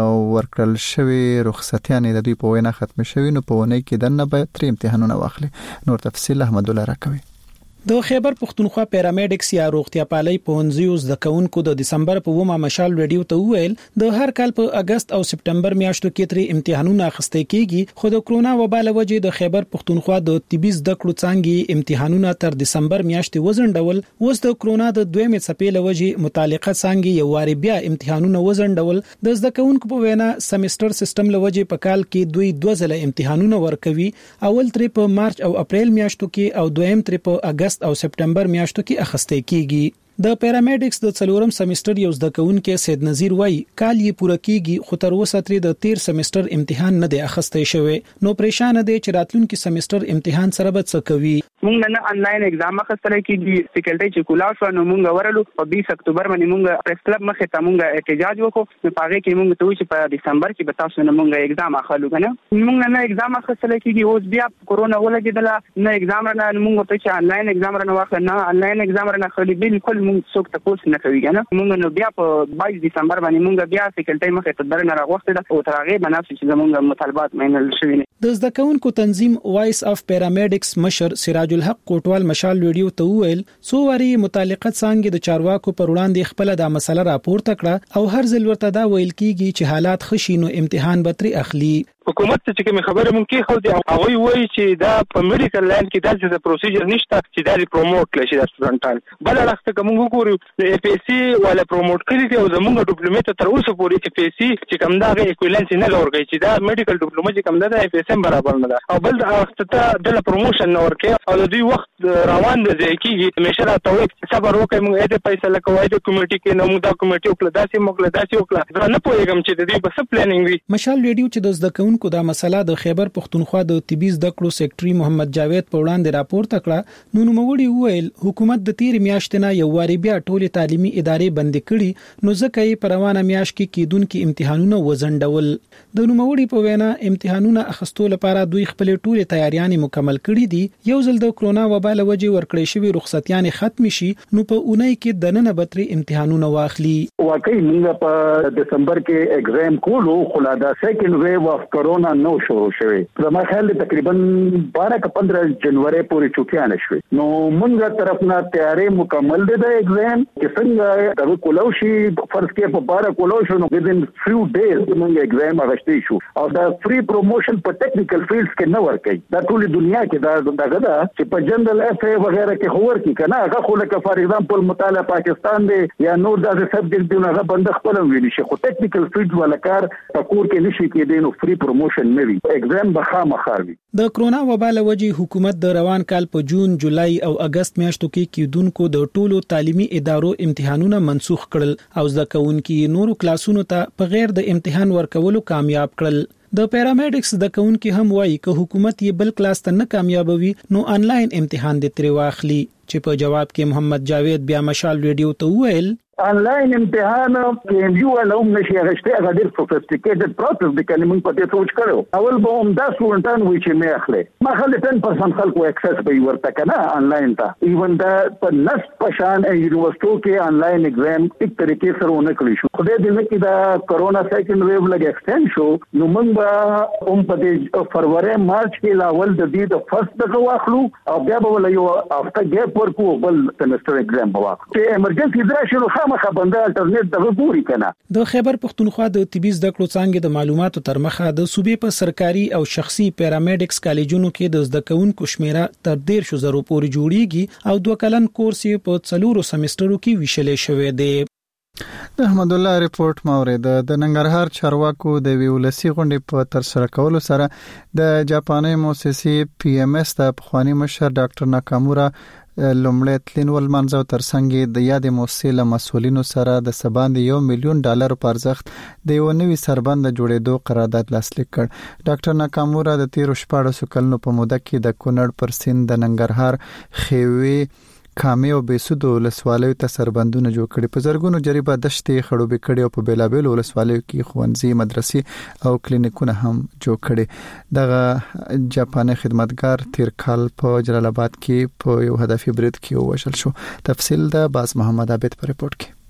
ورکړل شوی رخصتیانې د دوی په وینا ختم شوی نو په ونه کې دنه به تر امتحانونه واخلي. نور تفصیل احمد الله راکوي. د خیبر پښتونخوا پیرامیډکس یا روغتیا پالي پونځیو زده کوونکو د دسمبر په ومه مشال ریډیو ته وویل د هر کال په اگست او سپټمبر میاشتو کې تر امتحانونه اخیستل کیږي خو د کرونا وبا له وجې د خیبر پښتونخوا د طبي زده کړو څنګه امتحانونه تر دسمبر میاشتې وزندول. اوس د کرونا د دویمې څپې له وجې متعلقه څنګه یو واری بیا امتحانونه وزندول. د زده کوونکو په وینا سیمستر سیستم له وجې په کال کې دوی دوه ځله امتحانونه ورکوي، اول تر په مارچ او اپریل میاشتو کې او دویم تر په اگست او سپټمبر میاشتو کې اخیستل کیږي. د پیرامیډکس د څلورم سیمستر یو زده کوونکی سید نذیر وای کال یې پوره کیږي خو تر اوسه تر د تیر سیمستر امتحان نه دی اخیستل شوی نو پریشان دی چې راتلونکي سیمستر امتحان سره به څه کوي. مونږ نه انلاین اگزام اخیستل کیږي فیکلټي چې کولا شو نو مونږ ورلو په بیس اکتوبر باندې مونږ پریس کلب مخې ته مونږ احتجاج وکړو په هغه کې مونږ ته چې په دسمبر کې به تاسو نه مونږ اگزام اخلو کنه مونږ نه اگزام اخیستل کیږي اوس بیا کورونا ولګیدله نه اگزام نه مونږ ته چې انلاین اگزام نه واخل نه انلاین اگزام نه خالي بالکل مونږ څوک تاسو نه کوي کنه مونږ نو بیا په بایس دسمبر باندې مونږ بیا فیکلټي مخې ته درنه راغوښته او تر هغه باندې چې زمونږ مطالبات مینل شوی نه. د زده کوونکو تنظیم وایس اف پیرامیډکس مشر سراج الحق کوټوال مشال ویډیو ته وویل څو واری متعلقه څنګه د چارواکو پر وړاندې خپل د مسله راپورته کړه او هر ځل ورته دا ویل کیږي چې حالات خشینو امتحان به تر اخلي. حکومت ته چې کوم خبره مونږ کې خو دی هغه وایي چې دا په میډیکل لاین کې داسې پروسیجر نشته چې دا پروموټ کړي شي د سټوډنټان بل راځي کوم وګورو د اف اس سی ولا پروموټ کړي دی او زموږ ډیپلومه تر اوسه پورې اف اس سی چې کوم دا ایکویلنس نه لورګي چې دا میډیکل ډیپلومه چې کوم دا د اف اس ام برابر نه ده او بل دا ته د پروموشن نه ورکه او د دوی وخت روان دي کیږي مشه راته صبر وکړئ موږ دې فیصله کوي د کمیټې کې نو موږ دا کمیټې وکړه داسې موږ داسې وکړه دا نه پوهیږم چې د دې بس پلانینګ وي. مشال ریډیو چې د زده کوونکو دا مسله د خیبر پښتونخوا د طبي زده کړو سیکریټري محمد جاوید په وړاندې راپورته کړه نو نوموړي وویل حکومت د تیر میاشتې نه یو واری بیا ټولې تعلیمي ادارې بند کړي نو ځکه یې په روانه میاشت کې کېدونکو امتحانونه وزندول. د نوموړي په وینا امتحانونه اخیستو لپاره دوی خپل ټولې تیاریانې مکمل کړي دي یو ځل د کرونا وبا له وجې ورکړې شوی رخصتیانې ختم شي نو په اونۍ کې د نن بتري امتحانونه واخلي. واقعي موږ په دسمبر کې ایگزام کولو خو لا دا سیکنډ ویو اف کرونا نو شروع شوی زما خیال تقریبا بارہ کا پندرہ جنوری پوری چوکیانه شوی نو مونږه طرف نه تیاری مکمل دی د ایگزام چې څنګه د کولو شي فرض کې په بارہ کولو شو نو within few days مونږه ایگزام اغشتي شو او دا فری پروموشن په ټیکنیکل فیلډز کې نه ورکي دا ټول دنیا کې دا دغه دا چې په جنرال اف ای وغیرہ کې خو ورکی کنه هغه خو لکه فار ایگزامپل مطالعه پاکستان دی یا نور داسې سبجیکټ دی هغه بند خپل ویل شي خو ټیکنیکل فیلډز ولا کار تکور کې نشي کېدای نو فری پروموشن نه وي ایگزام بخامه خاروي. د کرونا وبا له وجې حکومت د روان کال په جون جولای او اگست میاشتو کې کېدونکو د ټولو تعلیمي ادارو امتحانونه منسوخ کړل او زده کوونکي نورو کلاسونو ته په غیر د امتحان ورکولو کامیاب کړل. د پیرامیډکس د کوونکي هم وایي چې حکومت یې بل کلاس ته نه کامیابوي نو انلاین امتحان دې تر واخلي چې په جواب کې محمد جاوید بیا مشال ریډیو ته وویل آنلاین امتحان کې یو علوم نشي غشته هغه ډېر سوفیسټیکیټډ پروسس د کلمې په دې سوچ کړو اول به هم دا سټوډنټان وی چې مې اخلي ما خلک ټن پرسنټ خلکو اکسس به ورته کنه آنلاین ته ایون دا په نس پشان یونیورسيټو کې آنلاین ایگزام یک طریقې سره ونه کړی شو خدای دې نه کې دا کرونا سیکنډ ویو لګ ایکسټند شو نو موږ به هم په دې فروری مارچ کې لاول د دې د فرست دغه واخلو او بیا به ول یو افته ګیپ ورکو بل سیمستر ایگزام به واخلو چې ایمرجنسي درشه نو مخه بنده الټرنیټ دغه ګوري کنه. د خیبر پښتونخوا د طبي زده کړو څنګه د معلوماتو تر مخه د صوبې په سرکاري او شخصي پیرامیډکس کالجونو کې د زده کوونکو شمیره تر ډیر شو زرو پورې جوړیږي او دوه کلن کورس په څلورو سمسترو کې ویشلې شوې دی. د احمد الله ریپورت مورید د ننګرهار چارواکو د ویولسي غونډې په تر سره کولو سره د جاپاني موسسې پی ایم اس د پخوانی مشر ډاکټر ناکامورا لومړی تلین ولمنځو ترڅنګ د یاد موسسې له مسولینو سره د سباند یو میلیون ډالر په ارزښت د یو نوي سربند جوړېدو قرارداد لاسلیک کړ. ډاکټر ناکامورا د تیر شپږ کلونو په موده کې د کونړ پر سیند د ننګرهار خېوي کامې او بیسودو ولسوالیو ته سربندونه جوړ کړي. په زرګونو جریبه دشتې خړوبې کړي او په بیلابېلو ولسوالیو کې ښوونځي، مدرسې او کلینیکونه هم جوړ کړي. دغه جاپاني خدمتګار تیر کال په جلال آباد کې په یو هدفي برید کې ووژل شو. تفصیل د باز محمد عابد په رپورت کې.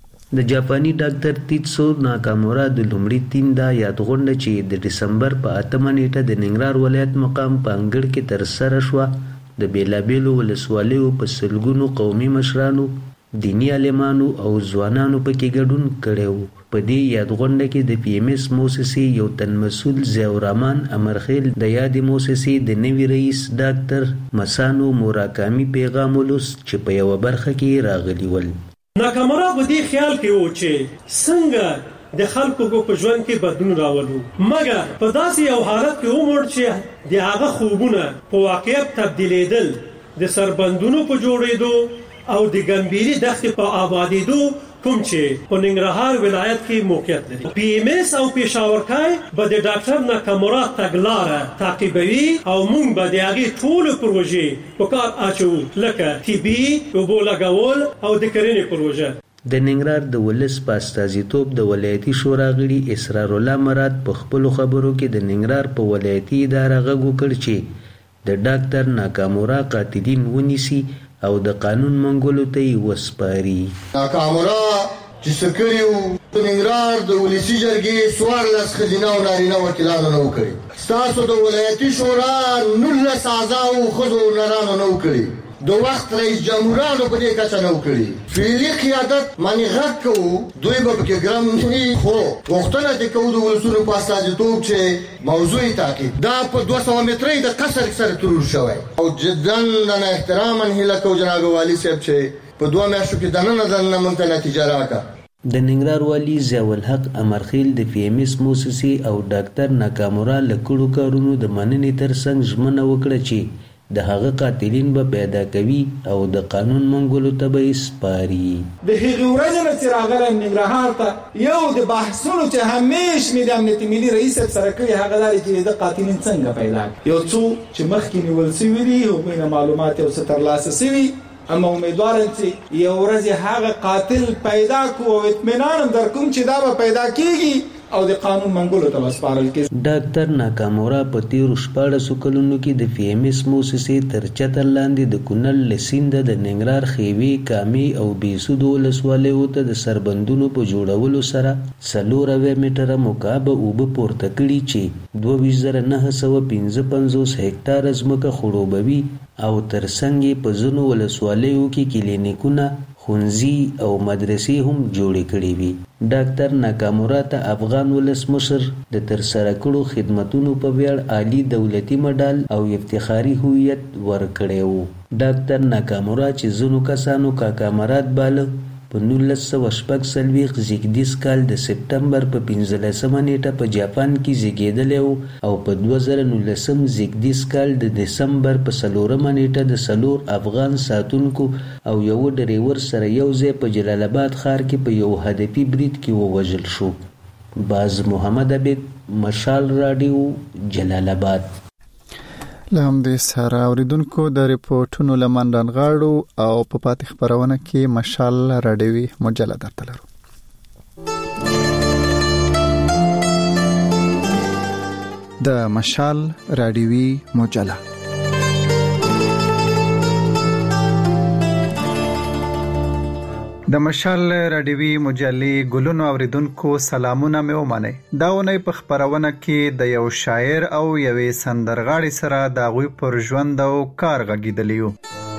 د جاپاني ډاکټر تیتسو ناکامورا د لومړي تیندا یادغونډه چې د دسمبر په اتمه نیټه د ننګرهار ولایت مقام په انګړ کې تر سره شوه، د بیلابېلو ولسوالیو په سلګونو قومي مشرانو، دینی عالمانو او ځوانانو پکې ګډون کړی و. په دې یادغونډه کې د پی ایم ایس موسسې یو تن مسؤل ضیاءالرحمن امرخیل د یادې موسسې د نوي رئیس ډاکټر مسانو موراکامي پیغام ولوست چې په یوه برخه کې راغلي ول. ناکامورا په دې خیال کې و چې څنګه د خلکو په ژوند کې بدلون راولو، مګر په داسې یو حالت کې وموړ چې د هغه خوبونه په واقعیت تبدیلېدل، د سربندونو په جوړېدو او د ګمبيري دښتې په آبادېدو، کوم چې په ننګرهار ولایت کې موقعیت لري. پی ایم ایس او پېښورکای به د ډاکټر ناکامورا تګلاره تعقیبوي او موږ به د هغې ټولو پروژې په کار اچوو، لکه طبي، اوبو لګول او د کرنې پروژه. د ننګرهار د ولس په استازیتوب د ولایتي شورا غړي اسرار الله مراد په خپلو خبرو کې د ننګرهار په ولایتي اداره غږ وکړ چې د ډاکټر ناکامورا قاتلین ونیسي او د قانون منګولو ته یې وسپاري. ناکامورا چې څه کړي وو په ننګرهار د ولسي جرګې څوارلس ښځینه او نارینه وکیلانو نه وکړي. ستاسو د ولایتي شورا نولس اعضاو ښځو او نرانو نه وکړي. د وخت رئیس جمهورانو په دې کچه نه وکړي. فعلي قیادت باندې غږ کوو، دوی به پکې ګرم نه وي، خو غوښتنه دې کوو د ولسونو په استازیتوب چې موضوع یې تعقیب. دا په دوه سوه مترۍ د قصر سره ترور شوی او جدا نه احتراما هیله کوو جناب والي صاحب چې په دوه میاشتو کې دننه دننه موږ ته نتیجه راکړه. د ننګرهار والي ضیاءالحق امرخیل د پی ایم ایس موسسې او ډاکټر ناکامورا له کړو کارونو د مننې ترڅنګ ژمنه وکړه چې د هغه قاتلین به پیدا کوي او د قانون منګولو ته به یې سپاري. د هغې ورځې نه چې راغلی ننګرهار ته یو د بحثونو چې همیش مې د امنیتي ملي رئیس صاحب سره کړي هغه دا دی چې د قاتلین څنګه پیدا کړي. یو څو چې مخکې نیول سوي دي هغوی نه معلومات یو څه ترلاسه سوي، اما امیدوار یم چې یو ورځ هغه قاتل پیدا کړو او اطمینان هم در کوم چې دا به پیدا کېږي او د قانون منګولو ته وسپارل کېږي. ډاکټر ناکامورا په تیرو شپاړسو کلونو کې د پی ایم ایس موسسې تر چتر لاندې د کونړ له سینده د ننګرهار خیوې، کامې او بیسودو ولسوالیو ته د سربندونو په جوړولو سره څلور اویا میټره مکعبه اوبه پورته کړي چې دوه ویشت زره نهه سوه پنځه پنځوس هکټاره ځمکه خړوبوي او ترڅنګ یې په ځینو ولسوالیو کې کلینیکونه، ښوونځي او مدرسې هم جوړې کړې وي. ډاکټر ناکامورا ته افغان ولسمشر د ترسره کړو خدمتونو په ویاړ عالی دولتي مډال او افتخاري هویت ورکړی و. ډاکټر ناکامورا چې ځینو کسانو کاکا مراد باله په نولس سوه شپږ څلوېښت زیږدیز کال د سپټمبر په پنځلسمه نیټه په جاپان کې زیږېدلی و او په دوه زره نولسم زیږدیز کال د دسمبر په څلورمه نیټه د څلور افغان ساتونکو او یوه ډریور سره یو ځای په جلال آباد ښار کې په یو هدفي برید کې ووژل شو. باز محمد عابد، مشال راډیو، جلال آباد. له همدې سره اوریدونکو د ریپورتونو لمن رانغاړو او په پاتې خبرونه کې مشال راډیوي مجله درته لرو. د مشال راډیوي مجله د مشال راډیوي مجلې ګلونو اوریدونکو سلامونه مې ومنئ. دا ونې په خبرونه کې د یو شاعر او یوې سندرغاړي سره د هغوی پر ژوند او کار غږیدلی یو.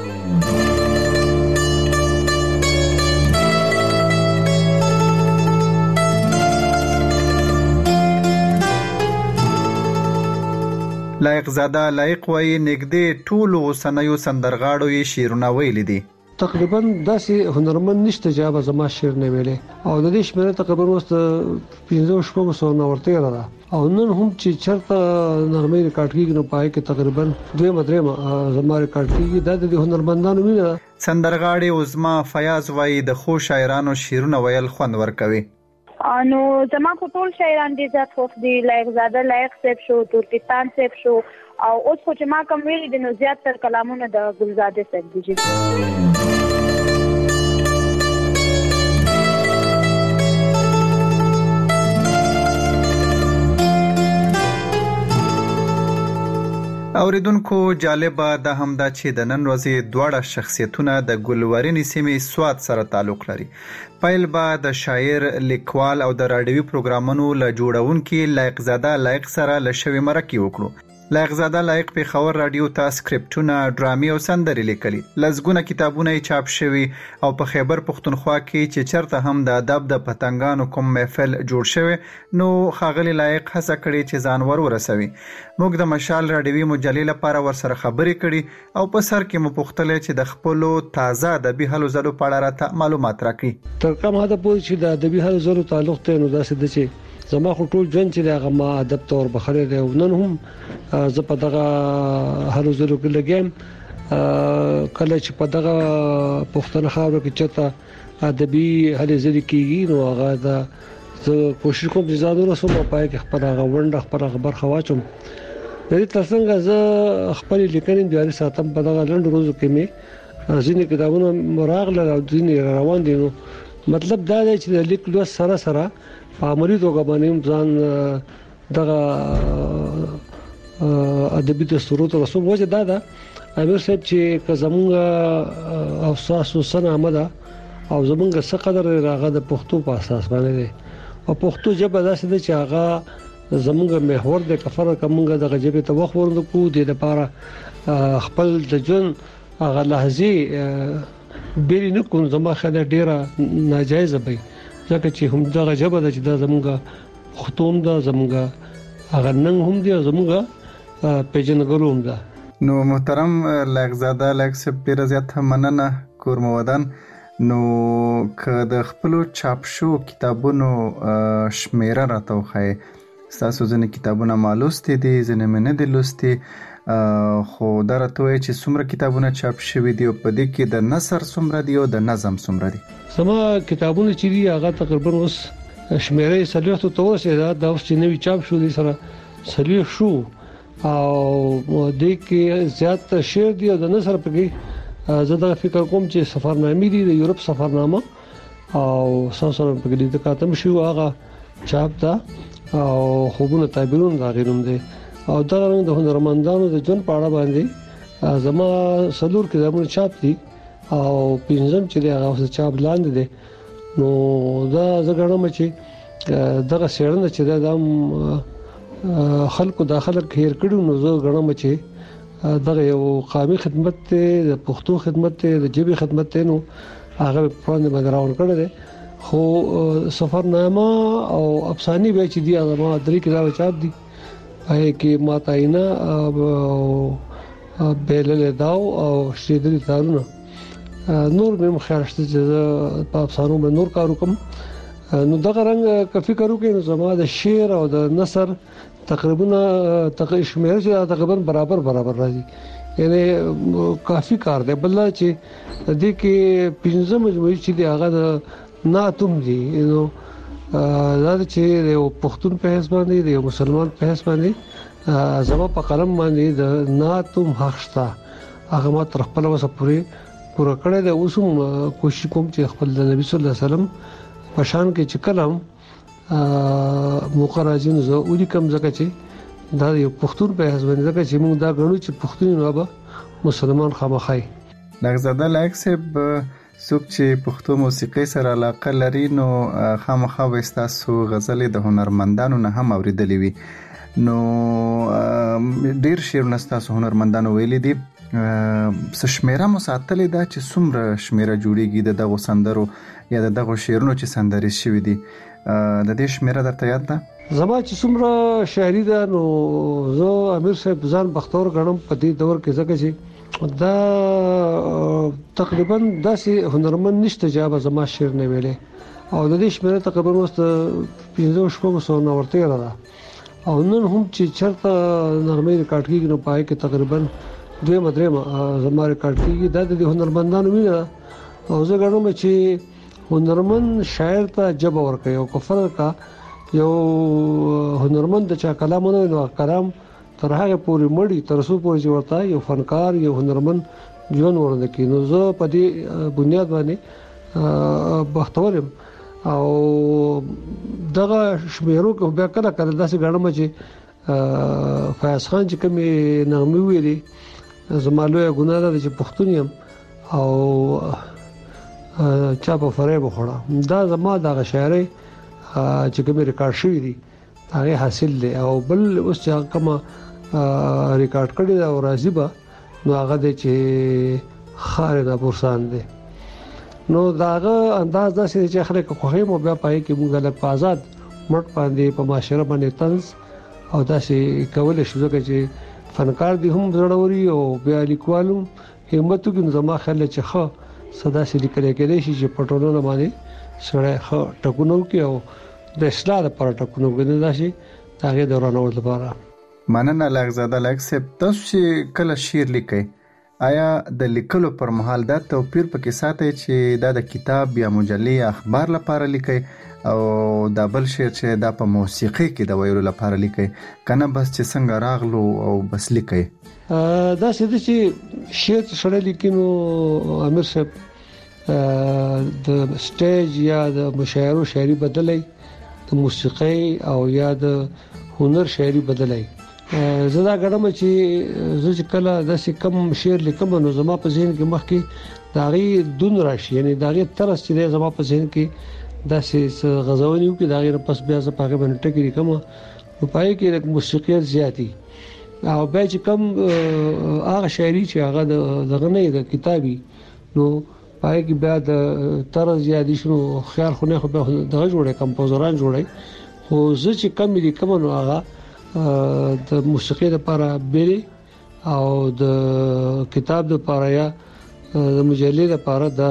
لایق زاده لایق وایي نږدې ټولو اوسنیو سندرغاړو یې شعرونه ویلي دي. تقریبا داسې هنرمند نشته چې هغه زما شعر نه ویلې او د دې شمېره تقریبا اوس پنځه شپږ سوه نه ورتېره ده او نن هم چې چېرته نغمې ریکارډ کېږي نو په هغې کې تقریبا دویمه درېیمه زما ریکارډ کېږي. دا د دې هنرمندانو مینه ده. سندرغاړي عظما فیاض وایي د ښو شاعرانو شعرونه ویل خوند ورکوي. نو زما خو ټول شاعران ډېر زیات خوښ دي. لایق زاده لایق صاحب شو، ترکستان صاحب شو او اوس خو چې ما کوم ویلي دي نو زیات تر کلامونه د ګلزاده صاحب دي. اوریدونکو جالبه د همدا چې د نن ورځې دواړه شخصیتونه د ګلورینې سیمې سواد سره تعلق لري. پیل به د شاعر، لیکوال او د راډیوي پروګرامونو له جوړونکي لایق زاده لایق سره له شوي مرکې وکړو. لایق زاده لایق پېښور راډیو ته سکرپټونه، ډرامې او سندرې لیکلي. لزګونه کتابونه یې چاپ شوي او په خیبر پښتونخوا کې چې چرته هم د ادب د پتنګانو کوم محفل جوړ شوی نو ښاغلي لایق هڅه کړې چې ځان ور ورسوي. موږ د مشال راډیوي مجلې لپاره ورسره خبرې کړي او په سر کې مو پوښتلې چې د خپلو تازه ادبي هلو ځلو په اړه راته معلومات راکړي. تر کومه حده پورې چې د ادبي هلو ځلو تعلق ته نو داسې ده چې زما خو ټول ژوند چې هغه ما ادب تور بخره دی او نن هم زه په دغه هلو ځلو کې لګیم. کله چې په دغه پښتون خاور کې چته ادبي هلو ځلې کېږي نو هغه دا زه کوشش کوم چې زادو رسوم او پای کې خپل هغه ونده خپل خبر خواچم. د دې ترڅنګ زه خپل لیکنې جاري ساتم. په دغه لنډ ورځو کې مې ځینې کتابونه مراغله او ځینې روان دي. نو مطلب دا دی چې د لیک لوست سره سره په عملي توګه باندې ځان دغه ادبي دستورو ته رسوم. وجه دا ده امیر صاحب چې که زمونږ او ساسو سنامه ده او زمونږ څه قدر راغه د پښتو په اساس باندې ده او پښتو ژبه داسې ده چې هغه زمونږ محور د کفر کومګه د غجبه ته وخت ورند کو د لپاره خپل د جون هغه لحظه بیري نه کوم زما خله ډیره ناجایز وي ځکه چې هم دغه ژبه د چې د زمونږ ختوم ده زمونږ هغه نن هم دی زمونږ پیژنګلو هم ده. نو محترم لایق زاده لایق صاحب ډیره زیاته مننه کورمودان. نو که د خپل چاپ شو کتابونو شمیره راته وخی تاسو ځنې کتابونه مالوستي دي ځنې مې نه دي لوستي خو دا راته وایي چې څومره کتابونه چاپ شوي دي او په دې کې د نثر څومره دي او د نظم څومره دي؟ زما کتابونه چې دي هغه تقریبا اوس شمیره یې څلوېښتو ته ورسېده. دا اوس چې نوي چاپ شو دي سره څلوېښت شو او دې کې زیات شعر دي او د نثر پکې زه دا فکر کوم چې سفرنامې دي د یورپ سفرنامه او ساسره پکې د کاتم شو هغه چاپ دا او خوبونه تعبیرونه دا غیرم دي او دا رنګ د هنرمندانو د جون پاړه باندې زما سلور کتابونه چاپ دي او پنځم چې هغه چاپ لاندې دي. نو دا زګړم چې دغه سیړنه چې د خلکو داخله خیر کړو نو زه غړم چې دغه یو قومي خدمت ته د پښتو خدمت ته د جبي خدمت ته نو هغه په باندې راوړ کړل دي. خو سفرنامه او افسانې به چې دی هغه ما درې کتاب چاپ دي هغه کې ماتاینا او بیلل داو او شیدری تارونه نور به مخارشته چې په افسانو باندې نور کار وکم. نو دغه رنګ کفي کارو کې نو زما د شعر او د نثر تقریبا تقریبا شمیره چې تقریبا برابر برابر راځي یعنی کافي کار دی. بل چې د دې کې پنځه مجموعي چې دی هغه د ناتوم دي نو دا چې یو پښتون په حساب باندې دی یو مسلمان په حساب باندې زما په قلم باندې د ناتوم حق شته هغه ما تر خپل وسه پوری پوره کړی دی. اوس هم کوشش کوم چې خپل د نبی صلی الله علیه وسلم په شان کې چې کلم مقررین زه ودی کم ځکه چې دا یو پښتون په حساب باندې ځکه چې موږ دا غنو چې پښتون نو به مسلمان خامخای. لایق زاده لایق صاحب څوک چې پښتو موسیقي سره علاقه لري نو خامخا وستاسو غزلې د هنرمندانو نه هم اوریدلې وي. نو ډیر شعرونه تاسو هنرمندانو ویلي دي څه شمیره مو ساتلې ده چې څومره شمیره جوړیږي د دغو سندرو یا د دغو شعرونو چې سندرې شوي دي د دې شمیره درته یاد ده؟ زما چې څومره شاعري ده نو زه امیر صاحب ځان بختور غنم په دې دور کې ځکه چې دا تقریبا داسې هنرمند نشته چې هغه زما شعر نه ویلې او د دې شمیره تقریبا اوس پنځه شپږ سوه نه ورته ده او نن هم چې چرته نغمې ریکارډ کیږي نو پای کې تقریبا دوی مدرمه زما ریکارډ کیږي دا د هنرمندانو وینه او زه غواړم چې هنرمند شاعر ته جبه ورکړي او کفر کا یو هنرمند چې کلامونه نو کلام تر هغه پورې مړی تر څو پورې چې ورته یو فنکار یو هنرمند ژوند ورنکې نو زه په دې بنیاد باندې بختور او دغه شمیرو کې بیا کله کله داسې غړم چې فیاض خان چې کومې نغمې ویلي زما لویه ګناه ده چې پښتون یم او چا په فریب وخوړه. دا زما دغه شاعري چې کومې ریکارډ شوې دي هغه حاصل دی او بل اوس چې کومه ریکارډ کړی دا او راځي به نو هغه د چې خار د پورسان دی نو داغه انداز داسې چې خلک خوخي مو بیا پای کې موږ له آزاد مټ باندې په معاشره باندې طنز او داسې کول شو چې فنکار دي هم زړوري او بیا لیکوالو همت کوي زما خیال چې خو صدا سې لیکل کېږي چې پټولونه باندې سره خو ټکونو کې او د اصلاح لپاره ټکونو کې نه شي هغه دورانو لپاره. مننه لغزاده لکسب. تاسو چې کله شعر لیکئ آیا د لیکلو پر مهال دا توپیر پکې ساتي چې دا د کتاب یا مجلې یا اخبار لپاره لیکئ او دا بل شعر چې دا په موسیقي کې د ویلو لپاره لیکئ کنه بس چې څنګه راغلو او بس لیکئ؟ دا څه دي چې شعر سره لیکینو امیر صاحب د سټیج یا د مشاعرو شاعري بدلای د موسیقي او یا د هنر شاعري بدلای. زدا غړم چې زه کله د کم شعر لیکم نو زما په ذهن کې مخکې داغي دون راشي یعنی داغي ترس چې زما په ذهن کې داسې غزونیو کې داغي پس بیا زه پاګه باندې ټکی لیکم نو پای کې د موسیقي زیاتی او بیا چې کم هغه شاعري چې هغه دغه نه د کتابي نو پای کې بیا د طرز زیاتی شنو خیال خونه خو دغه جوړه کمپوزران جوړي خو زه چې کم لیکم نو هغه د موسیقي لپاره بیري او د کتاب لپاره یا د مجلې لپاره د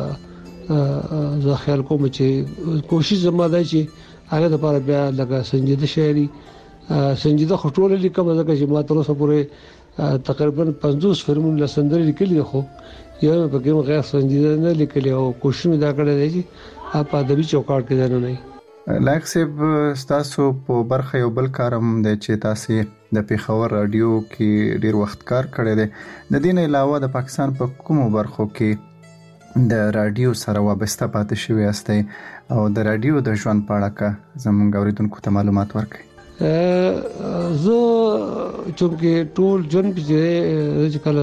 زه خیال کوم چې کوشش زما ده چې هغه لپاره بیا لکه سنجیده شاعري سنجیده خټول لیکم ځکه چې ما تر اوسه پورې تقریبا پنځوس فلمونه لسندري لیکلي خو یو په کوم غیر سنجیده نه لیکلي او کوشش مې دا کړی دی چې په ادبي چوکاټ کې نه نه لایک سیب تاسو په برخه یو بل کارم د چې تاسو د پیښور رادیو کې ډیر وخت کار کړی دی. د دې نه علاوه د پاکستان په کومو برخو کې د رادیو سره وابسته پاتې شوی یاستئ او د رادیو د ژوند په اړه کا زموږ اوریدونکو ته معلومات ورکړئ؟ زه چې ټول جون چې کله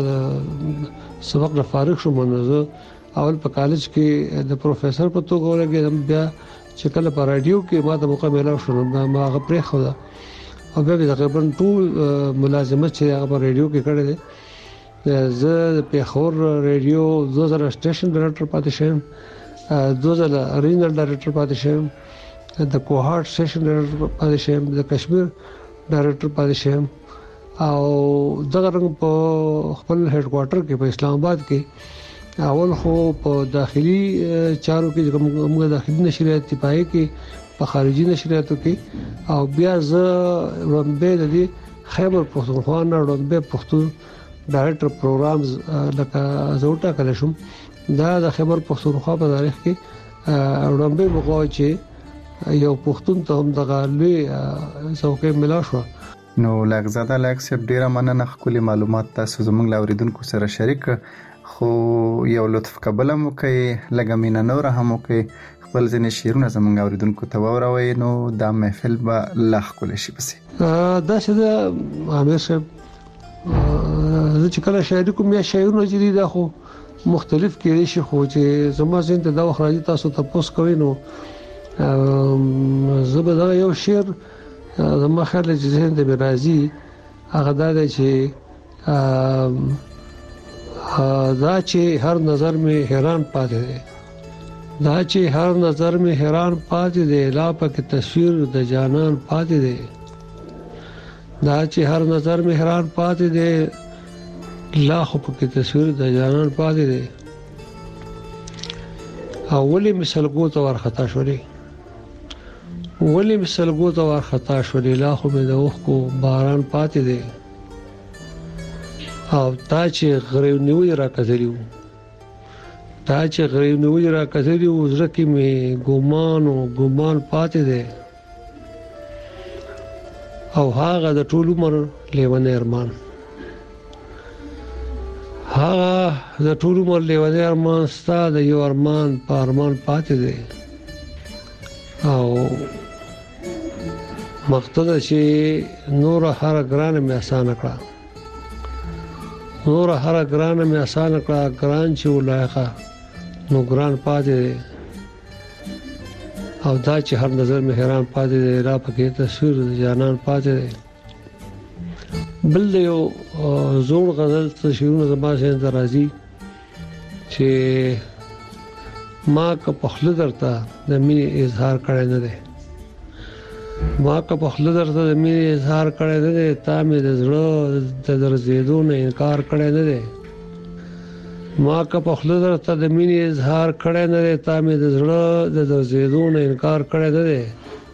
سبق نه فارغ شوم نو زه اول په کالج کې د پروفیسور په توګه ولګېدم بیا چې کله په رادیو کې ما ته موقع ملو شو ما هغه پرې خو دا او بیا تقریبا ټول ملازمت چې هغه په رادیو کې کړی دی. زه په خور رادیو دوه زره سټیشن ډایرکټر پاتې شوم دوه زره ریجنل ډایرکټر پاتې شوم د کوهارت سټیشن ډایرکټر پاتې شوم د کشمیر ډایرکټر پاتې شوم او دغه رنګ په خپل هډ کوارټر کې په اسلام آباد کې اول خو په داخلي چارو کې موږ داخلي نشریات پای کې په خارجي نشریاتو کې او بیا زه رمبه د خیبر پختونخوا نه رمبه پختون ډایرکټر پروګرامز لکه زوټا کله شم دا د خیبر پختونخوا په تاریخ کې رمبه مقاوه چې یو پختون ته هم دغه لوی څوکۍ ملا شو. نو لغزاده لکسب ډیره مننه خپل معلومات تاسو زموږ لاوریدونکو سره شریک خو یو لطف قبل مو کوي لګه مینا نور هم کوي خپل ځنې شیرونه زموږ اوریدونکو ته وراوي نو دا محفل به لا خپل شي بس دا څه د امیر صاحب چې کله شاعري کوم یا شاعرونه چې دا خو مختلف کېږي شي خو چې زما زین ته دا وخت راځي تاسو تاسو کوي نو زبر دا یو شعر زما خیال چې زین ته راځي هغه دا چې دا چې هر نظر میں حیران پاتې دی دا چې هر نظر میں حیران پاتې دی لا پکې تصویر د جانان پاتې دی دا چې هر نظر میں حیران پاتې دی لا خو پکې تصویر د جانان پاتې دی اولی مثلګو ته ورخطا شولې ولی مثلګو ته ورخطا شولې لا خو مې د اوخ کو باران پاتې دی او تا چې غریب نیولې را کتلیو تا چې غریب نیولې را کتلیو زړه کې مې ګومان او ګومان پاتې دی او هغه د ټول عمر لیونی ارمان هغه د ټول عمر لیونی ارمان ستا د یو ارمان په ارمان پاتې دی او مقصد چې نور هر ګران مې آسان کړه نور هر ګران مې آسان کړه ګران چې ولایخه نو ګران پاتې او دا چې هر نظر مې حیران پاتې دی را پکې تصویر جانان پاتې دی بل یو زوړ غزل تشریحونه زما سره درازي چې ما که په خله درته د مینې اظهار کړی نه دی ما که په خله درته د مینې اظهار کړی نه دی تا مې د زړه د درزېدو نه انکار کړی نه دی ما که په خله درته د مینې اظهار کړی نه دی تا مې د زړه د درزېدو نه انکار کړی نه دی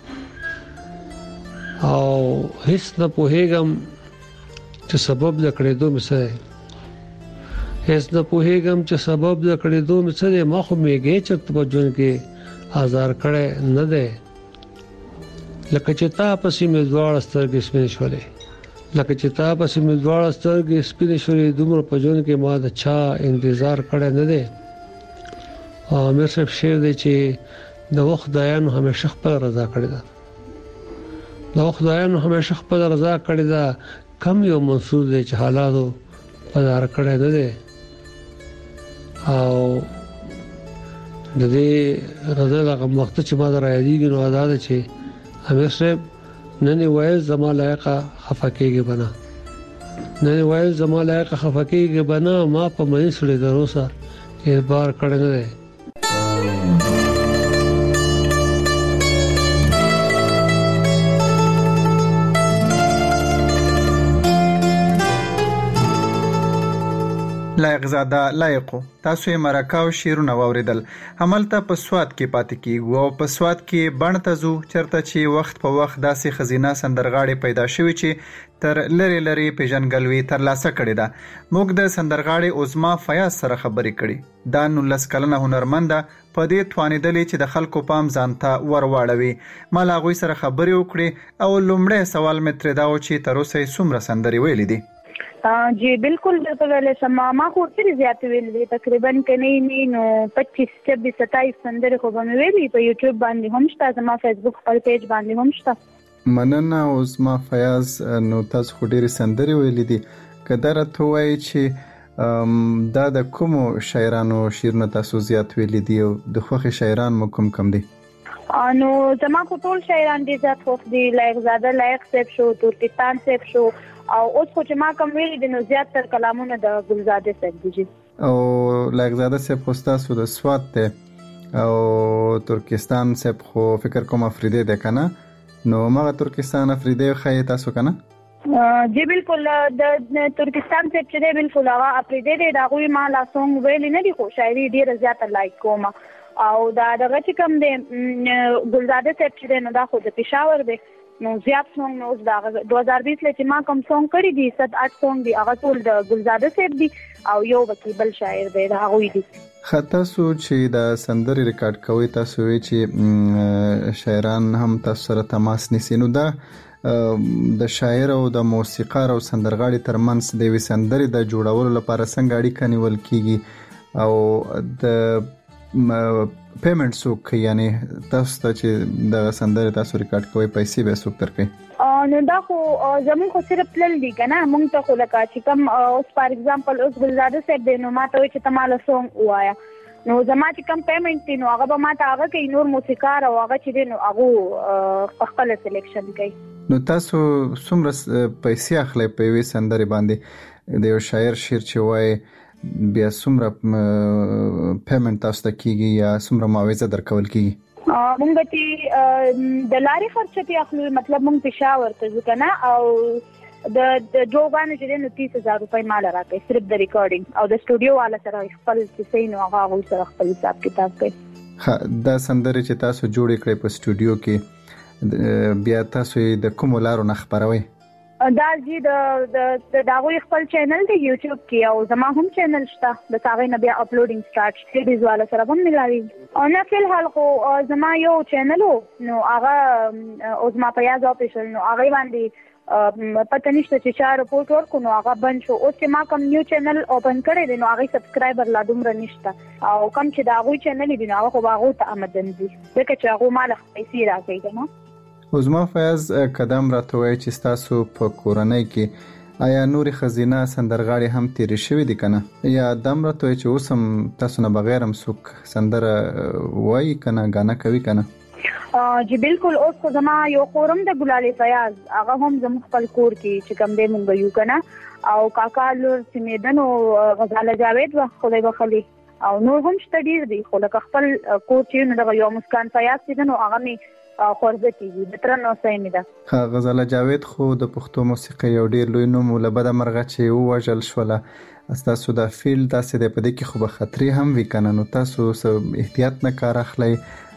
او هیڅ نه پوهېږم چې سبب د کړېدو مې څه دی هیڅ نه پوهېږم چې سبب د کړېدو مې څه دی ما خو میږی چرته په ژوند کې آزار کړی نه دی لکه چې تا پسې مې دواړه سترګې سپینې شولې لکه چې تا پسې مې دواړه سترګې سپینې شولې دومره په ژوند کې ما د چا انتظار کړی نه دی او مې صرف شعر دی چې د وخت خدایانو همیشه خپل رضا کړې ده د وخت خدایانو همیشه خپل رضا کړې ده کم یو منصور دی چې حالاتو پدار کړی نه دی او د دې رضا هغه وخت چې ما درایږي نو آزاد چې امیر صاحب نن وایي زما لایقه خفقېږي بنا نن وایي زما لایقه خفقېږي بنا ما په مې سره دروسه اعتبار کړی نه دی لایق زاده لایقو تاسو یې مرکاو شیرونه واوریدل هملته په سواد کې پاتې کیږو او په سواد کې بڼته زو چرته چې وخت په وخت داسې خزینه سندرغاړي پیدا شوي چې تر لری لری پیژنګلوي تر لاسه کړي ده موږ د سندرغاړي عظما فیاض سره خبرې کړي دا نولس کلنه هنرمند په دې توانیدلې چې د خلکو پام ځانته ورواړوي ما لا غوي سره خبرې وکړي او لومړی سوال مې تر دا و چې تر اوسه څومره سندري ویلې دي जी बिल्कुल बिल्कुल वैले समा मा को फिर ज्यादा वेली तकरीबन कने नहीं नो पच्चीस छब्बीस सत्ताईस संदर को बम वेली पे YouTube باندې هم شته زما Facebook خپل پیج باندې هم شته مننه اوس ما فیاض نو تاسو خډيري سندري ویلې دي کدار ته وای چې دا د کوم شاعرانو شیرونه تاسو زیات ویلې دي او د خوخي شاعران مو کوم کم دي انو زما کو ټول شاعران دي زیات خوف دي لایق زاده لایق سیب شو ترکستان سیب شو او اوس خو چې ما کوم ویلي دي نو زیات تر کلامونه د ګلزاده صاحب دي او لایق زاده صاحب خوستاسو د سواد ته او ترکستان صاحب خو فکر کوم افریدي ده کنه نو ما ترکستان افریدي خای تاسو کنه جی بالکل د ترکستان صاحب چې دی بالکل هغه افریدي دی دا غوي ما لا سونګ ویلي نه دي خو شاعري ډیره زیات لایک کوم او دا دغه چې کوم دی ګلزاده صاحب چې دی نو دا خو د پېښور دی نو زیات سونګ نو دا دو هزار بیس لته ما کوم سونګ کړی دي سات اټ سونګ دي هغه ټول د ګلزاده صاحب دي او یو بکی بل شاعر دی دا غوي دي خطا سو چې دا سندري ریکارډ کوي تاسو وی چې شاعران هم تاسو سره تماس نیسي نو دا د شاعر او د موسیقار او سندرغاړي ترمنځ د وی سندري د جوړولو لپاره څنګه اړیکه نیول کیږي او د پیمنټ سو کوي یعنی تاسو ته چې د سندري تاسو ریکارډ کوي پیسې به سو ترکي نو دا خو زمون خو صرف تلل دي کنه مونږ ته خو لکه چې کوم اوس فار ایگزامپل اوس ګلزاده صاحب دی نو ماته وي چې تماله سونګ وایا نو زما چې کوم پیمنټ دی نو هغه به ماته هغه کوي نور موسیقار او هغه چې دی نو هغه خپل سلیکشن کوي نو تاسو څومره پیسې اخلي په وی سندري باندې د یو شاعر شعر چې وای بیا څومره پیمنټ تاسو ته کیږي یا څومره معاوضه درکول کیږي مونږ ته د لارې خرچ ته اخلو مطلب مونږ پېښور ته ځو کنه او د د جوګانو چې نو تیس هزار روپۍ مال راکې صرف د ریکارډینګ او د سټوډیو والا سره خپل چې نو هغه سره خپل حساب کتاب کوي دا سندري چې تاسو جوړ کړئ په سټوډیو کې بیا تاسو د کوم لارو نه خبروي دا جی د د داغوی خپل چینل دی یوټیوب کې او زما هم چینل شته د هغه نه بیا اپلوډینګ سٹارټ شي د زواله سره هم ملاوي او نه فل حال خو زما یو چینل نو هغه او زما په یاد اپیشل نو هغه باندې پته نشته چې چا رپورټ ورکو نو هغه بند شو اوس چې ما کوم نیو چینل اوپن کړی دی نو هغه سبسکرایبر لا دومره نشته او کوم چې داغوی چینل دی نو هغه خو هغه ته آمدن دي ځکه چې هغه مال پیسې راکړي کنه عظما فیاض قدم راته وایي چې ستاسو په کورنۍ کې آیا نورې ښځینه سندرغاړې هم تیرې شوې دي که نه؟ یا دم راته وایي چې اوس هم تاسو نه بغیر هم څوک سندره وایي که نه، ګانه کوي که نه؟ جی بالکل. اوس خو زما یو خورم د ګلالې فیاض، هغه هم زموږ خپل کور کې چې کوم دی مونږ یو که نه، او کاکا لور سمیدن او غزاله جاوید و خدای بخلي، او نور هم شته ډېر دي، خو لکه خپل کور چې نو دغه یو مسکان فیاض چې ده نو هغه مې خورزه کېږي، د تره نوسۍ مې ده. غزاله جاوید خو د پښتو موسیقۍ یو ډېر لوی نوم و، له بده مرغه چې ووژل شوله. ستاسو دا فیلډ داسې دی، په دې کې خو به خطرې هم وي که نه؟ نو تاسو څه احتیاط نه کار اخلئ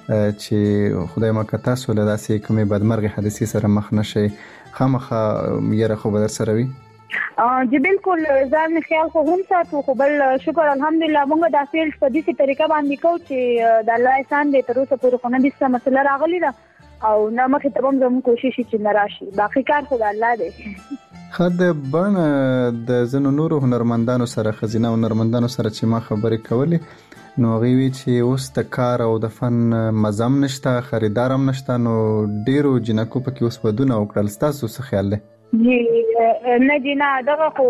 چې خدای مکه تاسو له داسې کومې بدمرغې حادثې سره مخ نه شئ؟ خامخا یره خو به در سره وي. جی بالکل، ځان مې خیال خو هم ساتو، خو بل شکر الحمدلله موږ دا فیلډ په داسې طریقه باندې کوو چې د الله احسان دی، تر اوسه پورې خو نه دې څه مسله راغلې ده او نه مخې ته به هم زموږ کوشش وي چې نه راشي، باقي کار خو د الله دی. ښه، د بڼه د ځینو نورو هنرمندانو سره، ښځینه هنرمندانو سره چې ما خبرې کولې، نو هغوی وی چې اوس د کار او د فن مزه هم نشته، خریدار هم نشته، نو ډېرو جنکو پکې اوس ودونه وکړل. ستاسو څه خیال دی؟ جی نه جی نه، دغه خو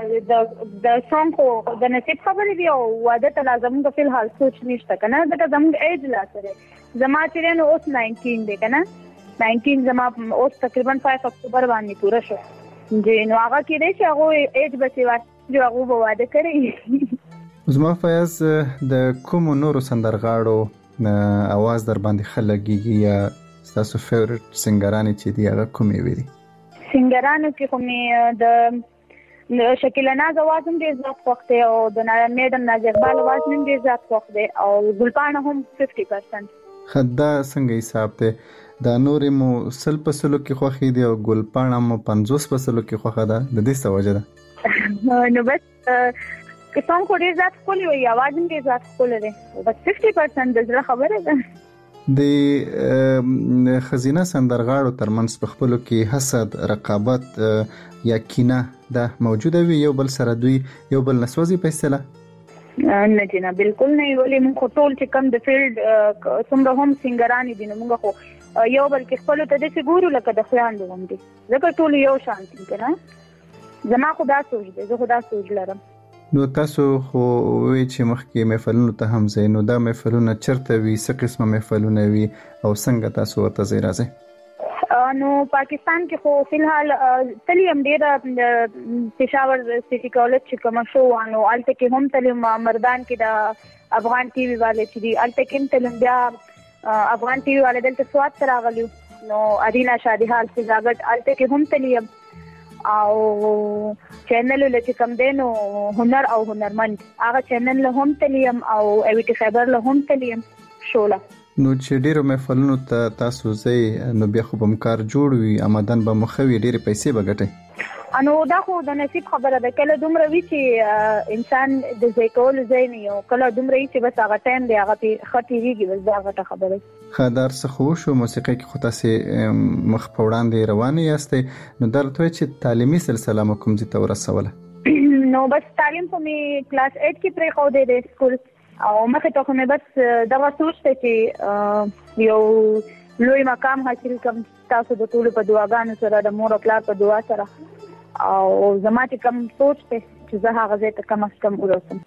د سونګ خو د نصیب خبرې دي، او واده ته لا زموږ فی الحال سوچ نشته که نه، ځکه زموږ ایج لا سره زما چې دی نو اوس ناینټین دی که نه، ناینټین زما اوس تقریبا فایف اکتوبر باندې پوره شو. جی نو هغه کېدی چې هغوی ایج به چې جو هغو به واده کړی. عظما فیاض، د کومو نورو سندرغاړو اواز در باندې ښه لګېږي، یا ستاسو فیورټ سنګرانې چې دي هغه کومې وي دي؟ سنگرانو کې خو مې د شکیله ناز اواز هم ډېر زیات خوښ دی، او د میډم ناز اقبال اواز هم ډېر زیات خوښ دی، او ګلپاڼه هم ففټي پرسنټ. ښه، دا څنګه حساب دی؟ دا نورې مو سل په سلو کې خوښې دي او ګلپاڼه مو پنځوس په سلو کې خوښه ده، د دې څه وجه ده؟ نو بس که سونګ خو ډېر زیات ښکلی وي، اواز هم ډېر زیات ښکلی دی، بس ففټي پرسنټ د زړه خبره ده. د ښځینه سندرغاړو ترمنځ په خپلو کې حسد، رقابت یا کینه دا موجوده وي، یو بل سره دوی یو بل نسوځي په اصطلاح؟ نه جی نه، بالکل نه. ولې موږ خو ټول چې کم د فیلډ څومره هم سنګرانې دي، نو موږ خو یو بل کې خپلو ته داسې ګورو لکه د خویندو غوندې، ځکه ټول یو شان دي که نه. زما خو دا سوچ دی، زه خو دا سوچ لرم. نو تاسو خو وی چې مخکې محفلونو ته هم ځئ، نو دا محفلونه چېرته وي؟ څه قسمه محفلونه وي او څنګه تاسو ورته ځئ راځئ؟ نو پاکستان کې خو فی الحال تللی یم ډېره، پېښور سټي کالج چې کومه شو نو هلته کې هم تللی یم، مردان کې د افغان ټي وي والے چې دي هلته کې هم تللی یم، بیا افغان ټي وي والے دلته سوات ته راغلي نو ارینا شادي حال فضاګټ هلته کې هم تللی یم، او چینل له چې کوم دی نو هنر او هنرمند هغه چینل له هم تللی یم، او ایویټي خیبر له هم تللی یم شوله. نو چې ډېرو محفلونو ته تاسو ځئ نو بیا خو به مو کار جوړ وي، آمدن به مو ښه وي، ډېرې پیسې به ګټئ. نو دا خو د نصیب خبره ده، کله دومره وي چې انسان د ځای کولو ځای نه وي، او کله دومره وي چې بس هغه ټایم دی هغه پې ښه تېرېږي، بس دا غټه خبره ده. ښه، دا هر څه خو وشو، موسیقۍ کې خو تاسې مخ په وړاندې روانې یاستئ، نو دا راته وایي چې تعلیمي سلسله مو کوم ځای ته ورسوله؟ نو بس تعلیم خو مې کلاس ایټ کې پرېښودی دی سکول، او مخې ته خو مې بس دغه سوچ دی چې یو لوی مقام حاصل کړم، تاسو د ټولو په دعاګانو سره، د مور او پلار په دعا سره، او زما چې کوم سوچ دی چې زه هغه ځای ته کم از کم ورسم.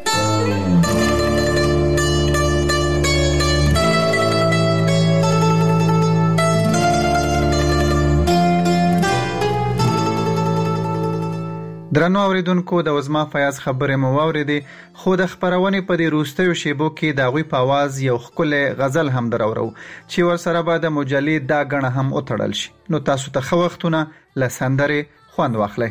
درنو اوریدونکو، د عظما فیاض خبرې مو واورېدې، خو د خپرونې په دې وروستیو شیبو کې د هغوی په اواز یو ښکلی غزل هم دراورو چې ورسره به د مجلې دا ګڼه هم وتړل شي. نو تاسو ته ښه وختونه، له سندرې خوند واخلئ.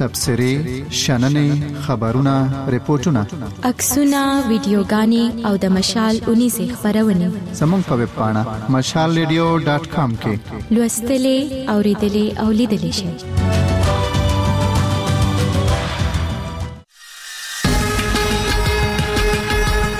تبصرې شننې خبرونه ریپورتونه عکسونه ویډیوګانې او د مشال اونیزه خبرونه زموږ په ویب پاڼه مشال ریډیو ډاټ کام کې لوستلې اوریدلې او لیدلې شئ.